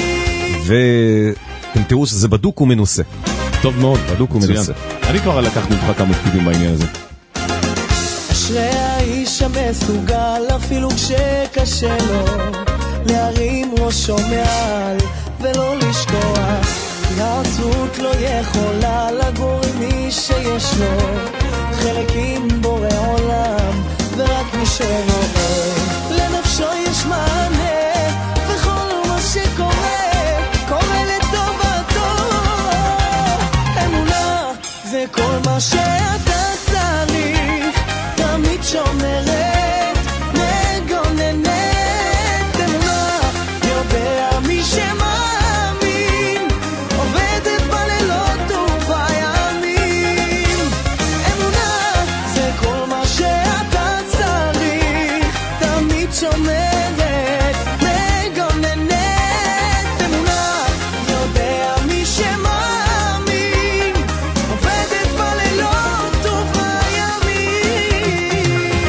ואתם תראו שזה בדוק ומנוסה. טוב מאוד, בדוק ומנוסה. אני כבר לקחתי ממך כמה טיפים בעניין הזה. אשרי האיש המסוגל אפילו כשקשה לו להרים ראשו מעל ולא לשכוח, כי העצות לא יכולה לגור עם מי שיש לו חלק עם בורא עולם, ורק מי שרואה לנפשו יש מענה, וכל מה שקורה קורה לטובתו. אמונה זה כל מה שאתה צריך, תמיד שומרת מגוננת. אמונה יודע מי שמאמין, עובדת בלילות ובימים. אמונה זה כל מה שאתה צריך, תמיד שומרת מגוננת. אמונה יודע מי שמאמין, עובדת בלילות ובימים.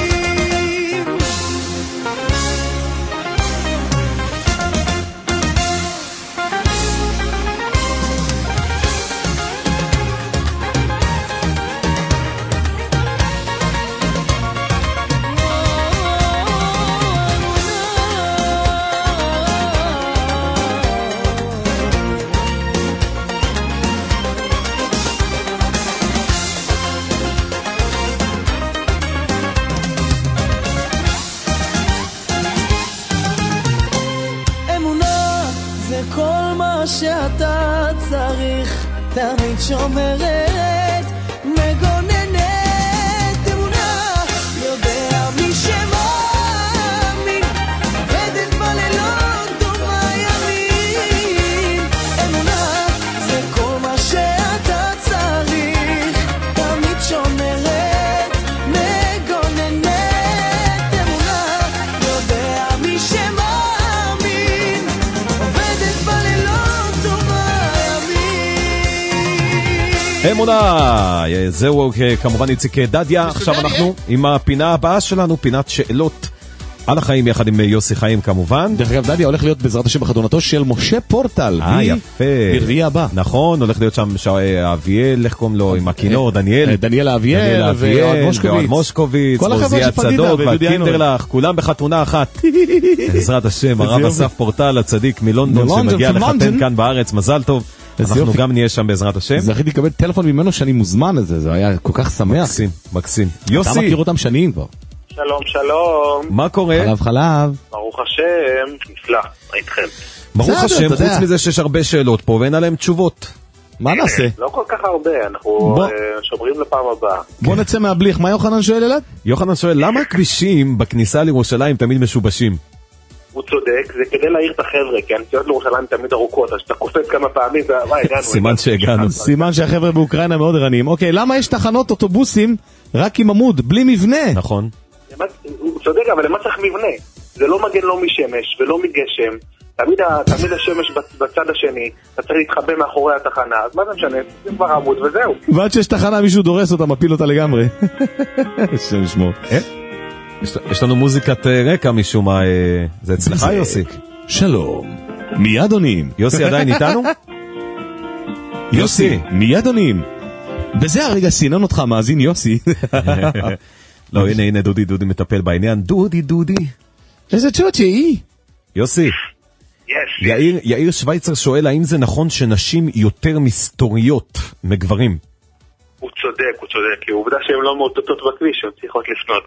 אמונה זה כל מה שאתה צריך, תמיד שומרת מגוננת. אמונה יודע מי שמאמין, עובדת בלילות ובימים. אמונה זה כל מה שאתה צריך, תמיד שומרת מגוננת. אמונה יודע מי שמאמין, עובדת בלילות ובימים. אמונה, זהו כמובן איציק דדיה. עכשיו אנחנו עם הפינה הבאה שלנו, פינת שאלות על החיים יחד עם יוסי חיים כמובן. דרך אגב, דדיה הולך להיות בעזרת השם בחתונתו של משה פורטל. אה, יפה. ברביעי הבא. נכון, הולך להיות שם אביאל, איך קוראים לו, עם הכינור, דניאל. דניאל אביאל ואוהד מושקוביץ, עוזיה צדוק והקינדרלך, כולם בחתונה אחת. בעזרת השם, הרב אסף פורטל הצדיק מלונדון שמגיע לחתן כאן בארץ, מזל טוב. אנחנו גם נהיה שם בעזרת השם. זכיתי לקבל טלפון ממנו שאני מוזמן לזה, זה היה כל כך שמח. מקסים, מקסים. יוסי. אתה מכיר אותם שנים כבר. שלום, שלום. מה קורה? חלב חלב. ברוך השם, נפלא, איתכם. ברוך השם, חוץ מזה שיש הרבה שאלות פה ואין עליהם תשובות. מה נעשה? לא כל כך הרבה, אנחנו שומרים לפעם הבאה. בוא נצא מהבליך, מה יוחנן שואל אלעד? יוחנן שואל, למה הכבישים בכניסה לירושלים תמיד משובשים? הוא צודק, זה כדי להעיר את החבר'ה, כי הנסיעות לירושלים תמיד ארוכות, אז שאתה קופץ כמה פעמים, סימן שהגענו. סימן שהחבר'ה באוקראינה מאוד ערניים. אוקיי, למה יש תחנות אוטובוסים רק עם עמוד, בלי מבנה? נכון. הוא צודק, אבל למה צריך מבנה? זה לא מגן לא משמש ולא מגשם, תמיד השמש בצד השני, אתה צריך להתחבא מאחורי התחנה, אז מה זה משנה? זה כבר עמוד וזהו. ועד שיש תחנה מישהו דורס אותה, מפיל אותה לגמרי. השם ישמור. יש לנו מוזיקת רקע משום מה, זה אצלך יוסי? שלום, מיד עונים. יוסי עדיין איתנו? יוסי, מיד עונים. בזה הרגע סינון אותך, מאזין יוסי. לא, הנה, הנה, דודי, דודי מטפל בעניין. דודי, דודי. איזה צ'וצ'י. יוסי. יאיר, יאיר שוויצר שואל, האם זה נכון שנשים יותר מסתוריות מגברים? הוא צודק, הוא צודק, כי עובדה שהן לא מאותתות בכביש, הן צריכות לפנות.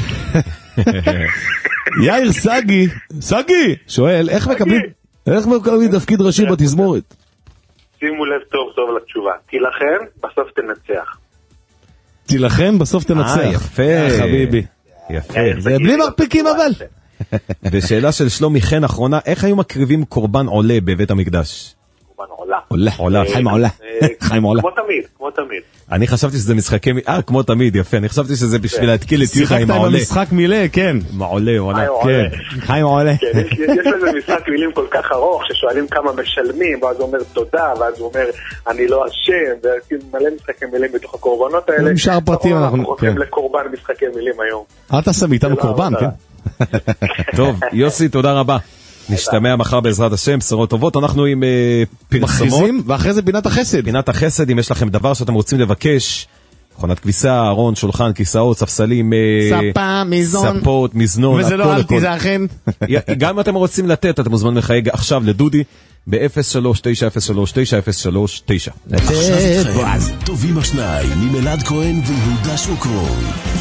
יאיר סגי, סגי, שואל, איך מקבלים, איך מקבלים תפקיד ראשי בתזמורת? שימו לב טוב טוב לתשובה, תילחם, בסוף תנצח. תילחם, בסוף תנצח. אה, יפה. חביבי. יפה. זה בלי מרפיקים אבל. ושאלה של שלומי חן אחרונה, איך היו מקריבים קורבן עולה בבית המקדש? קורבן עולה. עולה, עולה, חיים עולה. חיים עולה. כמו תמיד, כמו תמיד. אני חשבתי שזה משחקי, אה, כמו תמיד, יפה, אני חשבתי שזה בשביל להתקיל את יוחה עם העולה. שיחקת עם המשחק מילה, כן. עם העולה, עולה. כן, חיים עולה. יש לזה משחק מילים כל כך ארוך, ששואלים כמה משלמים, ואז הוא אומר תודה, ואז הוא אומר אני לא אשם, ומלא משחקי מילים בתוך הקורבנות האלה. עם שאר פרטים אנחנו... אנחנו הולכים לקורבן משחקי מילים היום. אל תעשה מאיתנו קורבן, כן. טוב, יוסי, תודה רבה. נשתמע מחר בעזרת השם, בשורות טובות. אנחנו עם פרסומות. ואחרי זה בינת החסד. בינת החסד, אם יש לכם דבר שאתם רוצים לבקש, מכונת כביסה, ארון, שולחן, כיסאות, ספסלים, ספה, מזנון. ספות, מזנון, וזה לא אלתי, זה אכן. גם אם אתם רוצים לתת, אתם מוזמנים לחייג עכשיו לדודי ב-אפס שלוש תשע אפס שלוש תשע אפס שלוש תשע. עכשיו איתכם, טובים השניים, ממלעד כהן ויהודה שוקרון.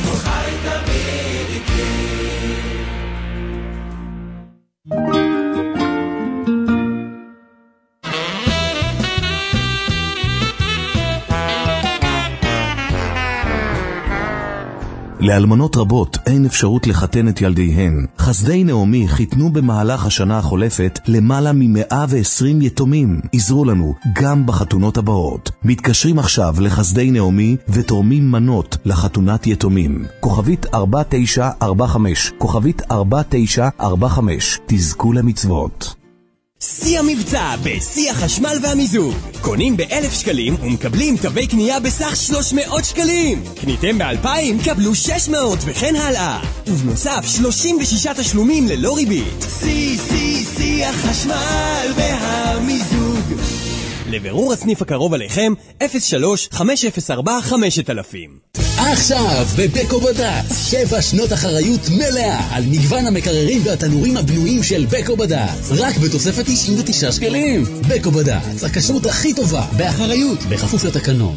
לאלמנות רבות אין אפשרות לחתן את ילדיהן. חסדי נעמי חיתנו במהלך השנה החולפת למעלה מ-מאה ועשרים יתומים. עזרו לנו גם בחתונות הבאות. מתקשרים עכשיו לחסדי נעמי ותורמים מנות לחתונת יתומים. כוכבית ארבע תשע ארבע חמש, כוכבית ארבע תשע ארבע חמש. תזכו למצוות. שיא המבצע בשיא החשמל והמיזוג. קונים באלף שקלים ומקבלים תווי קנייה בסך שלוש מאות שקלים. קניתם באלפיים, קבלו שש מאות וכן הלאה. ובנוסף שלושים ושישה תשלומים ללא ריבית. שיא, שיא, שיא החשמל והמיזוג. לבירור הסניף הקרוב עליכם, אפס שלוש חמש אפס ארבע חמש אלפים. עכשיו בבקו בד"ץ, שבע שנות אחריות מלאה על מגוון המקררים והתנורים הבנויים של בקו בד"ץ, רק בתוספת תשעים ותשעה שקלים. בקו בד"ץ, הכשרות הכי טובה, באחריות, בכפוף לתקנון.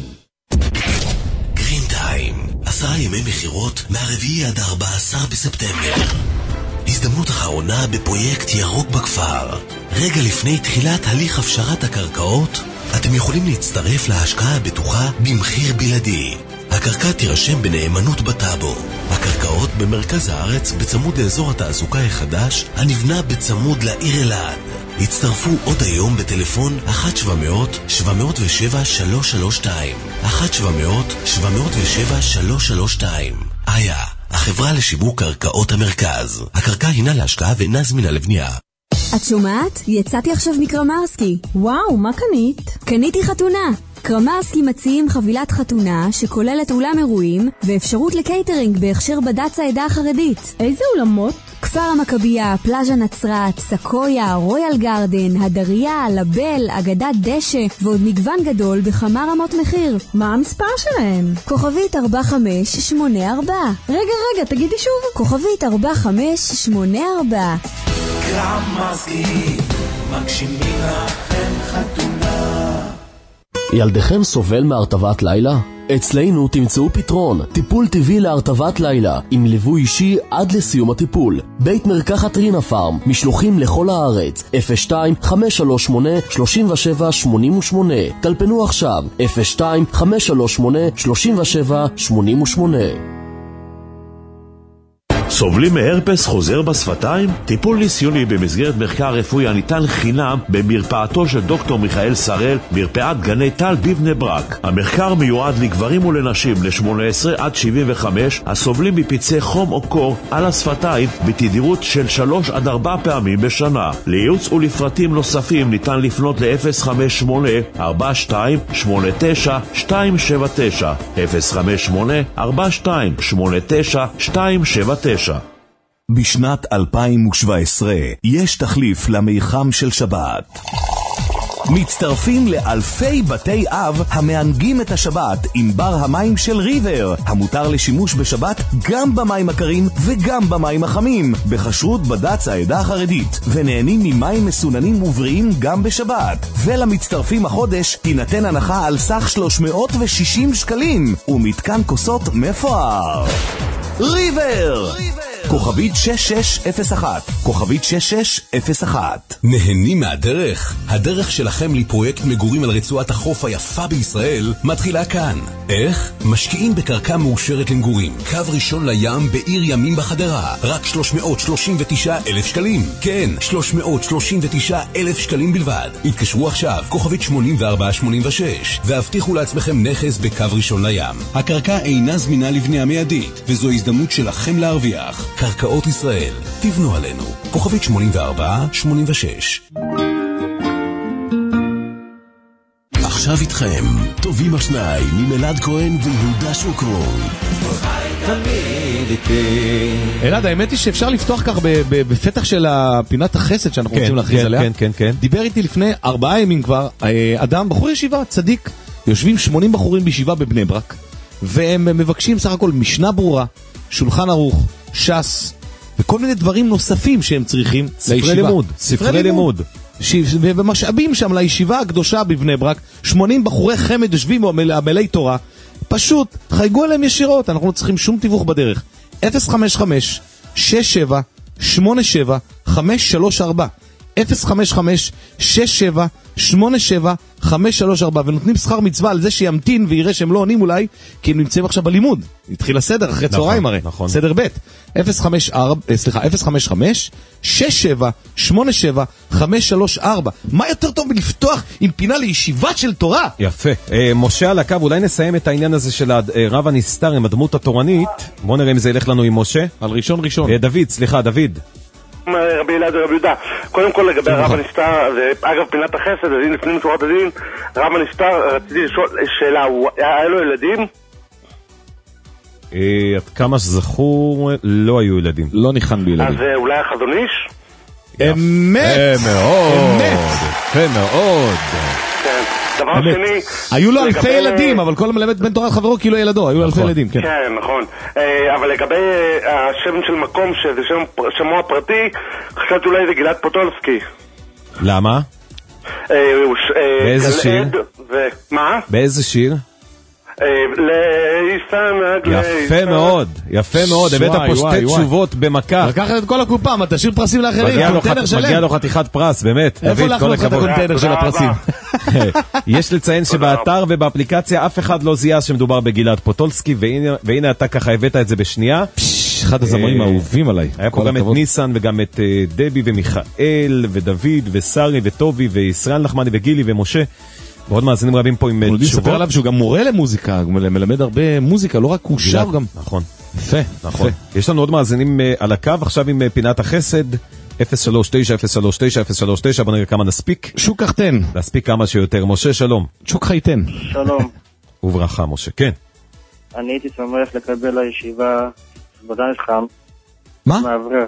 גרין טיים, עשרה ימי מחירות מהרביעי עד ה-ארבעה עשר בספטמבר. הזדמנות אחרונה בפרויקט ירוק בכפר. רגע לפני תחילת הליך הפשרת הקרקעות, אתם יכולים להצטרף להשקעה הבטוחה במחיר בלעדי. הקרקע תירשם בנאמנות בטאבו. הקרקעות במרכז הארץ בצמוד לאזור התעסוקה החדש הנבנה בצמוד לעיר אלעד. הצטרפו עוד היום בטלפון אחת שבע מאות שבע מאות ושבע שלוש שלוש שתיים אחת שבע מאות שבע מאות ושבע שלוש שלוש שתיים. איה, החברה לשיווק קרקעות המרכז. הקרקע הינה להשקעה ואינה זמינה לבנייה. את שומעת? יצאתי עכשיו מקרמרסקי. וואו, מה קנית? קניתי חתונה. קרמרסקי מציעים חבילת חתונה שכוללת אולם אירועים ואפשרות לקייטרינג בהכשר בד"ץ העדה החרדית. איזה אולמות? כפר המכבייה, פלאז'ה נצרת, סקויה, רויאל גרדן, הדריה, לבל, אגדת דשא ועוד מגוון גדול בכמה רמות מחיר. מה המספר שלהם? כוכבית ארבע חמש שמונה ארבע. רגע רגע, תגידי שוב. כוכבית ארבע חמש שמונה ארבע. קרמרסקי, מגשימים לכם חתונה. ילדכם סובל מהרטבת לילה? אצלנו תמצאו פתרון, טיפול טבעי להרטבת לילה, עם ליווי אישי עד לסיום הטיפול. בית מרקחת רינה פארם, משלוחים לכל הארץ, אפס שתיים חמש שלוש שמונה שלוש שבע שמונה שמונה. טלפנו עכשיו, אפס שתיים חמש שלוש שמונה שלוש שבע שמונה שמונה. סובלים מהרפס חוזר בשפתיים? טיפול ניסיוני במסגרת מחקר רפואי הניתן חינם במרפאתו של דוקטור מיכאל שראל, מרפאת גני טל בבני ברק. המחקר מיועד לגברים ולנשים ל-שמונה עשרה עד שבעים וחמש הסובלים מפצעי חום או קור על השפתיים בתדירות של שלוש עד ארבע פעמים בשנה. לייעוץ ולפרטים נוספים ניתן לפנות ל-אפס חמש שמונה ארבע שתיים שמונה תשע שתיים שבע תשע אפס חמש שמונה ארבע שתיים שמונה תשע שתיים שבע תשע. בשנת אלפיים שבע עשרה יש תחליף למיחם של שבת. מצטרפים לאלפי בתי אב המענגים את השבת עם בר המים של ריבר, המותר לשימוש בשבת גם במים הקרים וגם במים החמים, בחשרות בד"ץ העדה החרדית, ונהנים ממים מסוננים ובריאים גם בשבת. ולמצטרפים החודש תינתן הנחה על סך שלוש מאות ושישים שקלים ומתקן כוסות מפואר. ריבר! כוכבית שש שש אפס אחת, כוכבית שש שש אפס אחת. נהנים מהדרך? הדרך שלכם לפרויקט מגורים על רצועת החוף היפה בישראל מתחילה כאן. איך? משקיעים בקרקע מאושרת למגורים, קו ראשון לים בעיר ימים בחדרה, רק שלוש מאות שלושים ותשעה אלף שקלים. כן, שלוש מאות שלושים ותשעה אלף שקלים בלבד. התקשרו עכשיו, כוכבית שמונים וארבע שמונים ושש, והבטיחו לעצמכם נכס בקו ראשון לים. הקרקע אינה זמינה לבנייה מיידית, וזו הזדמנות שלכם להרוויח. קרקעות ישראל, תבנו עלינו. כוכבית שמונים וארבע שמונים ושש. עכשיו איתכם, טובים השניים ממלעד כהן ויהודה שוקרון. אלעד, האמת היא שאפשר לפתוח כך בפתח של פינת החסד שאנחנו רוצים להכריז עליה. כן, כן, כן. דיבר איתי לפני ארבעה ימים כבר, אדם, בחור ישיבה, צדיק, יושבים שמונים בחורים בישיבה בבני ברק, והם מבקשים סך הכל משנה ברורה, שולחן ערוך, שס, וכל מיני דברים נוספים שהם צריכים ספרי לישיבה. לימוד, ספרי לימוד. ומשאבים שם לישיבה הקדושה בבני ברק, שמונים בחורי חמד יושבים עמלי תורה, פשוט חייגו עליהם ישירות, אנחנו לא צריכים שום תיווך בדרך. אפס חמש חמש שש שבע שמונה שבע חמש שלוש ארבע, אפס חמש חמש שש שבע שמונה שבע חמש שלוש ארבע, ונותנים שכר מצווה על זה שימתין ויראה שהם לא עונים אולי, כי הם נמצאים עכשיו בלימוד. התחיל הסדר אחרי צהריים הרי, נכון. סדר ב' אפס חמש ארבע, סליחה, אפס חמש חמש שש שבע שמונה שבע חמש שלוש ארבע. מה יותר טוב מלפתוח עם פינה לישיבה של תורה? יפה. אה, משה על הקו, אולי נסיים את העניין הזה של הרב הנסתר עם הדמות התורנית. בוא נראה אם זה ילך לנו עם משה. על ראשון ראשון. אה, דוד, סליחה, דוד. רבי אלעד ורבי יהודה, קודם כל לגבי הרב הנסתר, אגב פינת החסד, אז הנה לפנים משורת הדין, רב הנסתר, רציתי לשאול שאלה, היה לו ילדים? עד כמה שזכור, לא היו ילדים. לא ניחן בילדים. אז אולי החזון איש? אמת! מאוד! יפה מאוד! כן. דבר שני, היו לו אלפי ילדים, אבל כל מלמד בן תורה חברו כאילו ילדו, היו אלפי ילדים, כן. כן, נכון. אבל לגבי השם של מקום, שזה שמו הפרטי, חשבתי אולי זה גלעד פוטולסקי. למה? באיזה שיר? מה? באיזה שיר? יפה מאוד, יפה מאוד, הבאת פה שתי תשובות במכה. לקחת את כל הקופה, מה תשאיר פרסים לאחרים, קונטיינר שלם. מגיע לו חתיכת פרס, באמת. איפה לחלוק את הקונטיינר של הפרסים? יש לציין שבאתר ובאפליקציה אף אחד לא זיהה שמדובר בגלעד פוטולסקי, והנה אתה ככה הבאת את זה בשנייה. אחד הזמרים האהובים עליי. היה פה גם את ניסן וגם את דבי ומיכאל ודוד ושרי וטובי וישראל נחמני וגילי ומשה. ועוד מאזינים רבים פה עם תשובות. ספר עליו שהוא גם מורה למוזיקה, מלמד הרבה מוזיקה, לא רק הוא שר גם. נכון. יפה, נכון. יש לנו עוד מאזינים על הקו, עכשיו עם פינת החסד, אפס שלוש תשע אפס שלוש תשע אפס שלוש תשע, בוא נראה כמה נספיק. שוק חייתן. נספיק כמה שיותר. משה, שלום. שוק חייתן. שלום. וברכה, משה, כן. אני הייתי שמח לקבל לישיבה בדן חם. מה? מעברר.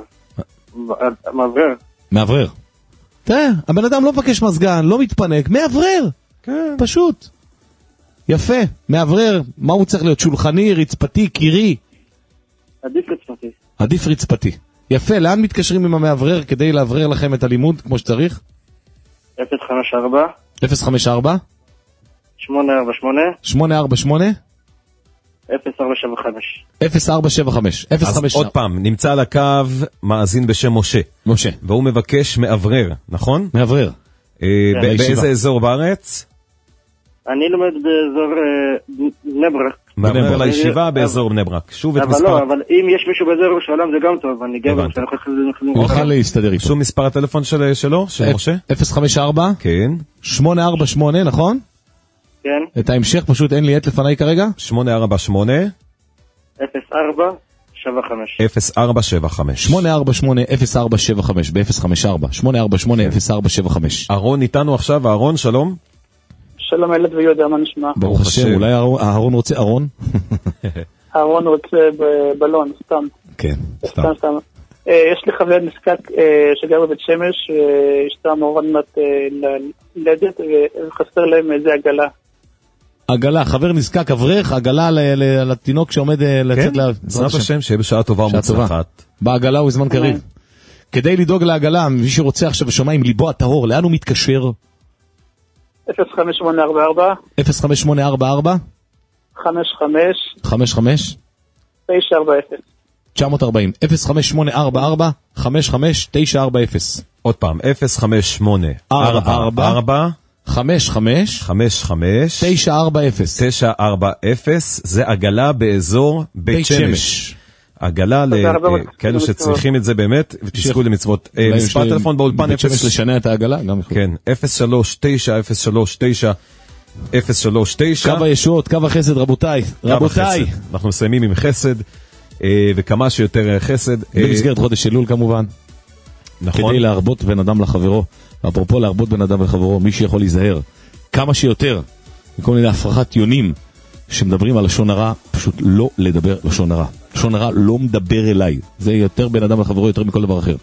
מעברר. מעברר. תראה, הבן אדם לא מבקש מזגן, לא מתפנק, מעברר. כן. פשוט. יפה, מעברר. מה הוא צריך להיות? שולחני, רצפתי, קירי? עדיף רצפתי. עדיף רצפתי. יפה, לאן מתקשרים עם המעברר כדי לעברר לכם את הלימוד כמו שצריך? אפס חמש ארבע אפס חמש ארבע שמונה ארבע שמונה שמונה ארבע שמונה אפס ארבע שבע חמש אפס ארבע שבע חמש. אז עוד פעם, נמצא על הקו מאזין בשם משה. משה. והוא מבקש מעברר, נכון? מעברר. באיזה אזור בארץ? אני לומד באזור בני ברק. מעברר לישיבה באזור בני ברק. שוב את אבל מספר... לא, אבל אם יש מישהו באזור ירושלים זה גם טוב, אני גבר, שאני הוא יכול להסתדר איתו. שוב מספר הטלפון שלו, של משה? אפס חמש ארבע כן. שמונה ארבע שמונה, נכון? כן. את ההמשך פשוט אין לי עת לפניי כרגע. שמונה ארבע שמונה אפס ארבע שבע חמש אפס ארבע שבע חמש שמונה ארבע שמונה אפס ארבע שבע חמש ב-אפס חמש ארבע שמונה ארבע שמונה אפס ארבע שבע חמש. אהרון איתנו עכשיו, אהרון, שלום. שלום אלעד ויהודה, מה נשמע? ברוך השם, אולי אהרון רוצה אהרון? אהרון רוצה בבלון, סתם. כן, סתם. סתם. יש לי חבר נזקק שגר בבית שמש, אשתה אמורה ללדת, וחסר להם איזה עגלה. עגלה, חבר נזקק, אברך, עגלה לתינוק שעומד לצאת לה... בעזרת השם, שיהיה בשעה טובה ומוצלחת. בעגלה הוא זמן קריב. כדי לדאוג לעגלה, מי שרוצה עכשיו ושומע עם ליבו הטהור, לאן הוא מתקשר? אפס חמש שמונה ארבע ארבע אפס חמש שמונה ארבע ארבע חמש חמש חמש חמש תשע ארבע אפס תשע ארבעים אפס חמש שמונה ארבע ארבע חמש חמש תשע ארבע אפס. עוד פעם, אפס חמש שמונה ארבע ארבע חמש חמש חמש חמש תשע ארבע אפס תשע ארבע אפס. זה עגלה באזור בית שמש. עגלה לכאלו שצריכים את זה באמת ותזכו למצוות. מספר טלפון באולפן בית שמש לשנע את העגלה גם כן, אפס שלוש תשע אפס שלוש תשע אפס שלוש תשע. קו הישועות, קו החסד, רבותיי, רבותיי. אנחנו מסיימים עם חסד וכמה שיותר חסד במסגרת חודש אלול כמובן. נכון. כדי להרבות בן אדם לחברו. אפרופו להרבות בן אדם לחברו, מי שיכול להיזהר כמה שיותר מכל מיני הפרחת יונים שמדברים על לשון הרע, פשוט לא לדבר לשון הרע. לשון הרע לא מדבר אליי, זה יותר בן אדם לחברו יותר מכל דבר אחר.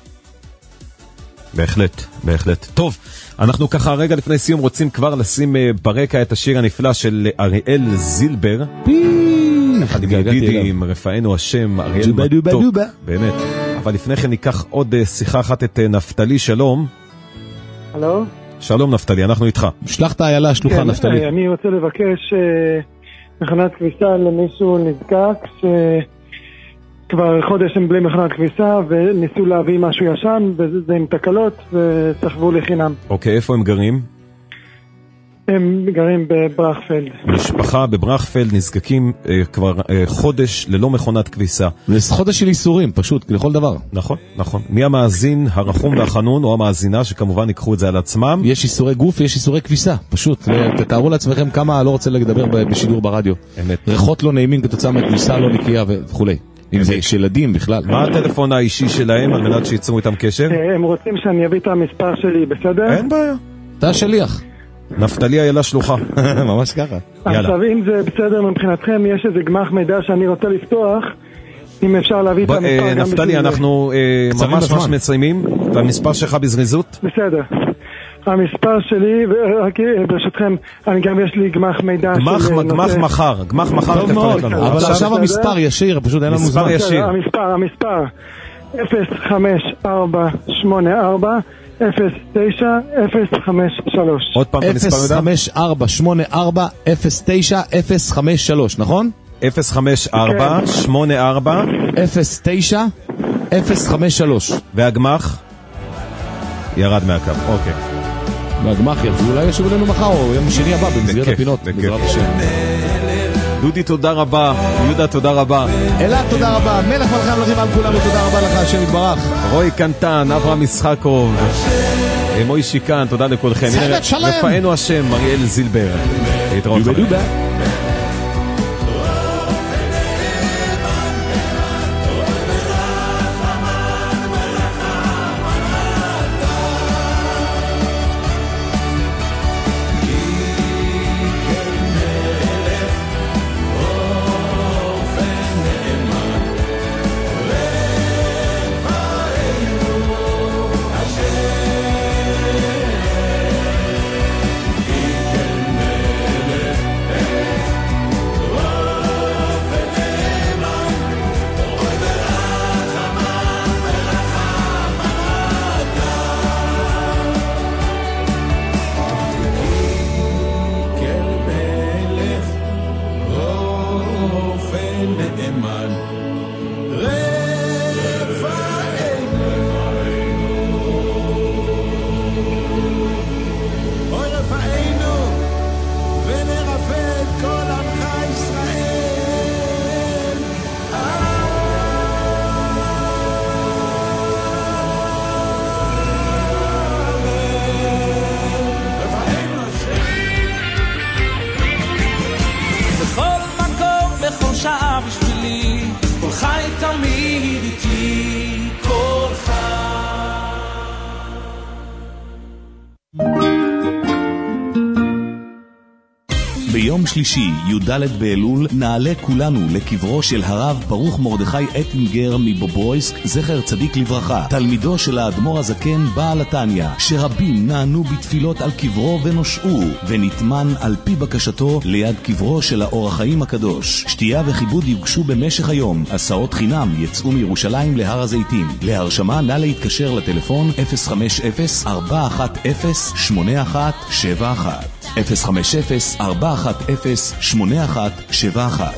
בהחלט, בהחלט. טוב, אנחנו ככה רגע לפני סיום רוצים כבר לשים ברקע את השיר הנפלא של אריאל זילבר. אחד עם ידידי, עם רפאנו השם, אריאל מתוק, באמת. אבל לפני כן ניקח עוד שיחה אחת את נפתלי, שלום. הלו? שלום נפתלי, אנחנו איתך. שלח את האיילה השלוחה, כן, נפתלי. אני רוצה לבקש אה, מכונת כביסה למישהו נזקק שכבר חודש הם בלי מכונת כביסה וניסו להביא משהו ישן וזה עם תקלות וסחבו לחינם. אוקיי, איפה הם גרים? הם גרים בברכפלד. משפחה בברכפלד נזקקים אה, כבר אה, חודש ללא מכונת כביסה. זה חודש של איסורים, פשוט, לכל דבר. נכון, נכון. מי המאזין הרחום והחנון או המאזינה שכמובן ייקחו את זה על עצמם? יש איסורי גוף, יש איסורי כביסה, פשוט. תתארו לעצמכם כמה לא רוצה לדבר בשידור ברדיו. אמת. ריחות לא נעימים כתוצאה מכביסה לא נקייה וכו'. אם זה ילדים בכלל. מה הטלפון האישי שלהם על מנת שיצרו איתם קשר? הם רוצים שאני אביא את המספר שלי, בסדר? אין בעיה. אתה שליח. נפתלי איילה שלוחה. ממש ככה. עכשיו אם זה בסדר מבחינתכם, יש איזה גמח מידע שאני רוצה לפתוח, אם אפשר להביא את המספר גם... נפתלי, אנחנו ממש ממש מציימים, והמספר שלך בזריזות? בסדר. המספר שלי, ברשותכם, אני גם יש לי גמח מידע של... גמח מחר, גמח מחר תפרט לנו. אבל עכשיו המספר ישיר, פשוט אין לנו זמן. מספר ישיר. המספר, המספר, אפס חמש ארבע שמונה ארבע אפס תשע אפס חמש שלוש. עוד פעם את המספר אפס חמש ארבע שמונה ארבע אפס תשע אפס חמש שלוש, נכון? אפס חמש ארבע שמונה ארבע אפס תשע אפס חמש שלוש. והגמח? ירד מהקו, אוקיי. והגמח יבוא, אולי ישבו לנו מחר או יום שני הבא במסגרת הפינות. בעזרת השם. דודי תודה רבה, יהודה תודה רבה, אלעד תודה רבה, מלך מלכי המלכים על כולנו, תודה רבה לך, השם יתברך. רוי קנטן, אברהם משחקוב, מוישי כאן, תודה לכולכם. צוות שלם. רפאנו השם, אריאל זילבר. להתראות חברים. ביום שלישי, י"ד באלול, נעלה כולנו לקברו של הרב ברוך מרדכי אטינגר מבוברויסק, זכר צדיק לברכה, תלמידו של האדמו"ר הזקן בעל התניא, שרבים נענו בתפילות על קברו ונושעו, ונטמן על פי בקשתו ליד קברו של האור החיים הקדוש. שתייה וכיבוד יוגשו במשך היום. הסעות חינם יצאו מירושלים להר הזיתים. להרשמה נא להתקשר לטלפון אפס חמש אפס ארבע אחת אפס שמונה אחת שבע אחת אפס חמש אפס ארבע אחת אפס שמונה אחת שבע אחת.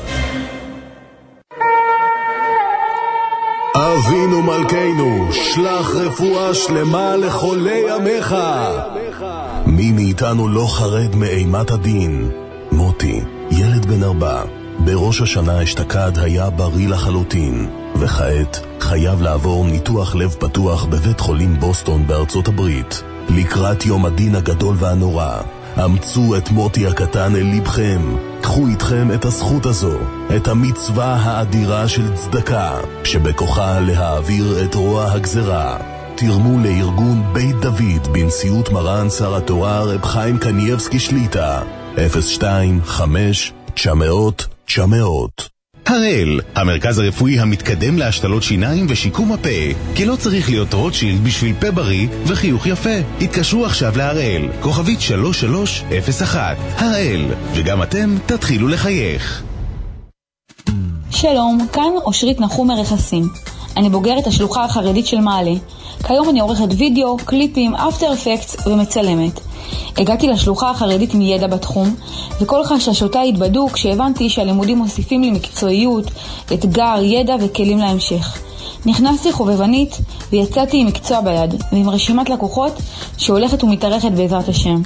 אבינו מלכנו, שלח רפואה שלמה לחולי עמך. מי מאיתנו לא חרד מאימת הדין? מוטי, ילד בן ארבע, בראש השנה אשתקד היה בריא לחלוטין, וכעת חייב לעבור ניתוח לב פתוח בבית חולים בוסטון בארצות הברית. לקראת יום הדין הגדול והנורא, אמצו את מוטי הקטן אל לבכם. קחו איתכם את הזכות הזו, את המצווה האדירה של צדקה, שבכוחה להעביר את רוע הגזרה. תרמו לארגון בית דוד בנשיאות מרן שר התורה רב חיים קנייבסקי שליטה, אפס שתיים חמש תשע מאות תשע מאות. הראל, המרכז הרפואי המתקדם להשתלות שיניים ושיקום הפה, כי לא צריך להיות רוטשילד בשביל פה בריא וחיוך יפה. התקשרו עכשיו להראל, כוכבית שלוש שלוש אפס אחת. הראל, וגם אתם תתחילו לחייך. שלום, כאן אושרית נחום מרכסים. אני בוגרת השלוחה החרדית של מעלה. כיום אני עורכת וידאו, קליפים, אפטר אפקטס ומצלמת. הגעתי לשלוחה החרדית עם ידע בתחום, וכל חששותיי התבדו כשהבנתי שהלימודים מוסיפים לי מקצועיות, אתגר, ידע וכלים להמשך. נכנסתי חובבנית ויצאתי עם מקצוע ביד, ועם רשימת לקוחות שהולכת ומתארכת בעזרת השם.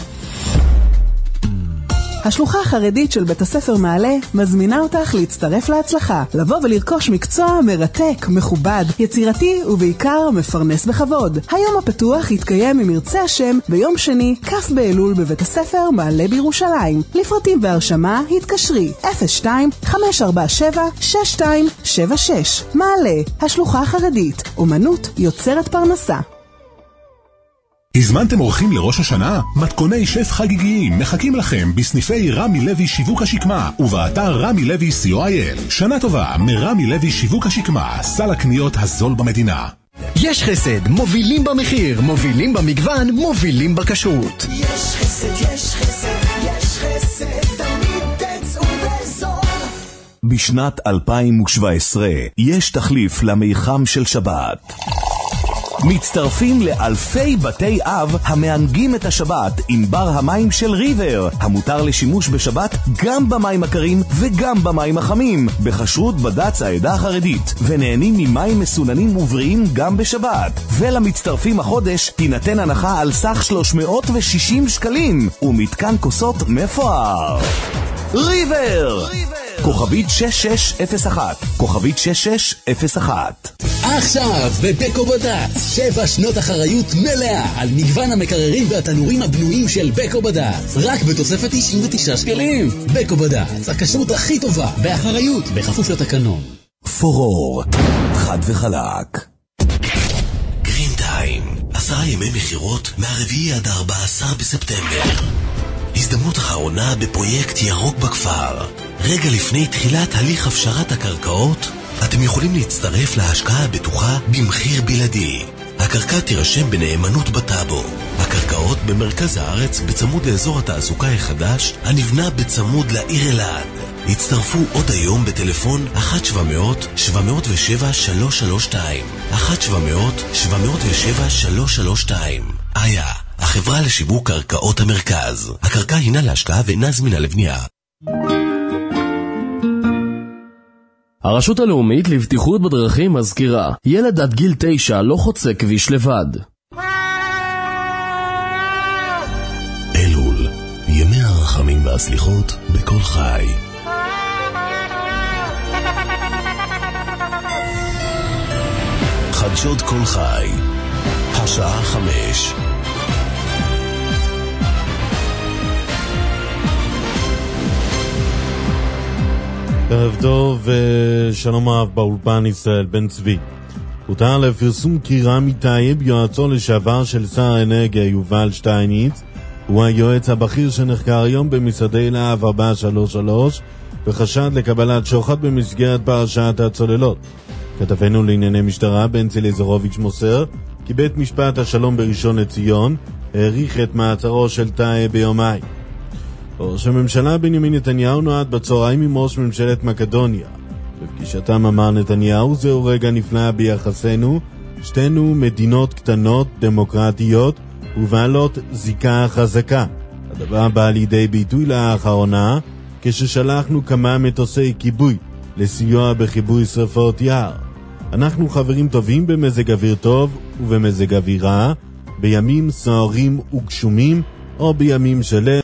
השלוחה החרדית של בית הספר מעלה מזמינה אותך להצטרף להצלחה, לבוא ולרכוש מקצוע מרתק, מכובד, יצירתי ובעיקר מפרנס בכבוד. היום הפתוח יתקיים עם ירצה השם ביום שני, כ' באלול בבית הספר מעלה בירושלים. לפרטים והרשמה התקשרי אפס שתיים חמש ארבע שבע שש שתיים שבע שש. מעלה, השלוחה החרדית, אומנות יוצרת פרנסה. הזמנתם אורחים לראש השנה? מתכוני שף חגיגיים מחכים לכם בסניפי רמי לוי שיווק השקמה ובאתר רמי לוי סי או איי אל. שנה טובה מרמי לוי שיווק השקמה, סל הקניות הזול במדינה. יש חסד, מובילים במחיר, מובילים במגוון, מובילים בכשרות. יש חסד, יש חסד, יש חסד, תמיד תצאו בזול. בשנת אלפיים שבע עשרה יש תחליף למיחם של שבת. מצטרפים לאלפי בתי אב המענגים את השבת עם בר המים של ריבר, המותר לשימוש בשבת גם במים הקרים וגם במים החמים, בכשרות בד"ץ העדה החרדית, ונהנים ממים מסוננים ובריאים גם בשבת. ולמצטרפים החודש תינתן הנחה על סך שלוש מאות ושישים שקלים ומתקן כוסות מפואר. ריבר! כוכבית שש שש אפס אחת, כוכבית שש שש אפס אחת. עכשיו בבקו בד"ץ, שבע שנות אחריות מלאה על מגוון המקררים והתנורים הבנויים של בקו בד"ץ, רק בתוספת תשעים ותשעה שקלים. בקו בד"ץ, הכשרות הכי טובה, באחריות, בכפוף לתקנון. פורור, חד וחלק. גרין טיים, עשרה ימי מחירות מהרביעי עד ה-ארבעה עשר בספטמבר. הזדמנות אחרונה בפרויקט ירוק בכפר. רגע לפני תחילת הליך הפשרת הקרקעות, אתם יכולים להצטרף להשקעה הבטוחה במחיר בלעדי. הקרקע תירשם בנאמנות בטאבו. הקרקעות במרכז הארץ בצמוד לאזור התעסוקה החדש, הנבנה בצמוד לעיר אלעד. הצטרפו עוד היום בטלפון אחת שבע מאות שבע מאות ושבע שלוש שלוש שתיים אחת שבע מאות שבע מאות ושבע שלוש שלוש שתיים. איה, החברה לשיווק קרקעות המרכז. הקרקע הינה להשקעה ואינה זמינה לבנייה. הרשות הלאומית לבטיחות בדרכים מזכירה, ילד עד גיל תשע לא חוצה כביש לבד. אלול, ימי הרחמים והסליחות בכל חי. חדשות כל חי, השעה חמש. ערב טוב ושלום אהב באולפן ישראל בן צבי. הותר לפרסום כי רמי טייב, יועצו לשעבר של שר האנרגיה יובל שטייניץ, הוא היועץ הבכיר שנחקר היום במשרדי להב ארבע שלוש שלוש בחשד לקבלת שוחד במסגרת פרשת הצוללות. כתבנו לענייני משטרה בנצי ליזרוביץ' מוסר כי בית משפט השלום בראשון לציון העריך את מעצרו של טאי ביומיים. ראש הממשלה בנימין נתניהו נועד בצהריים עם ראש ממשלת מקדוניה. בפגישתם אמר נתניהו, זהו רגע נפלא ביחסנו, שתינו מדינות קטנות, דמוקרטיות ובעלות זיקה חזקה. הדבר בא לידי ביטוי לאחרונה כששלחנו כמה מטוסי כיבוי לסיוע בכיבוי שרפות יער. אנחנו חברים טובים במזג אוויר טוב ובמזג אוויר רע, בימים סוערים וגשומים או בימים של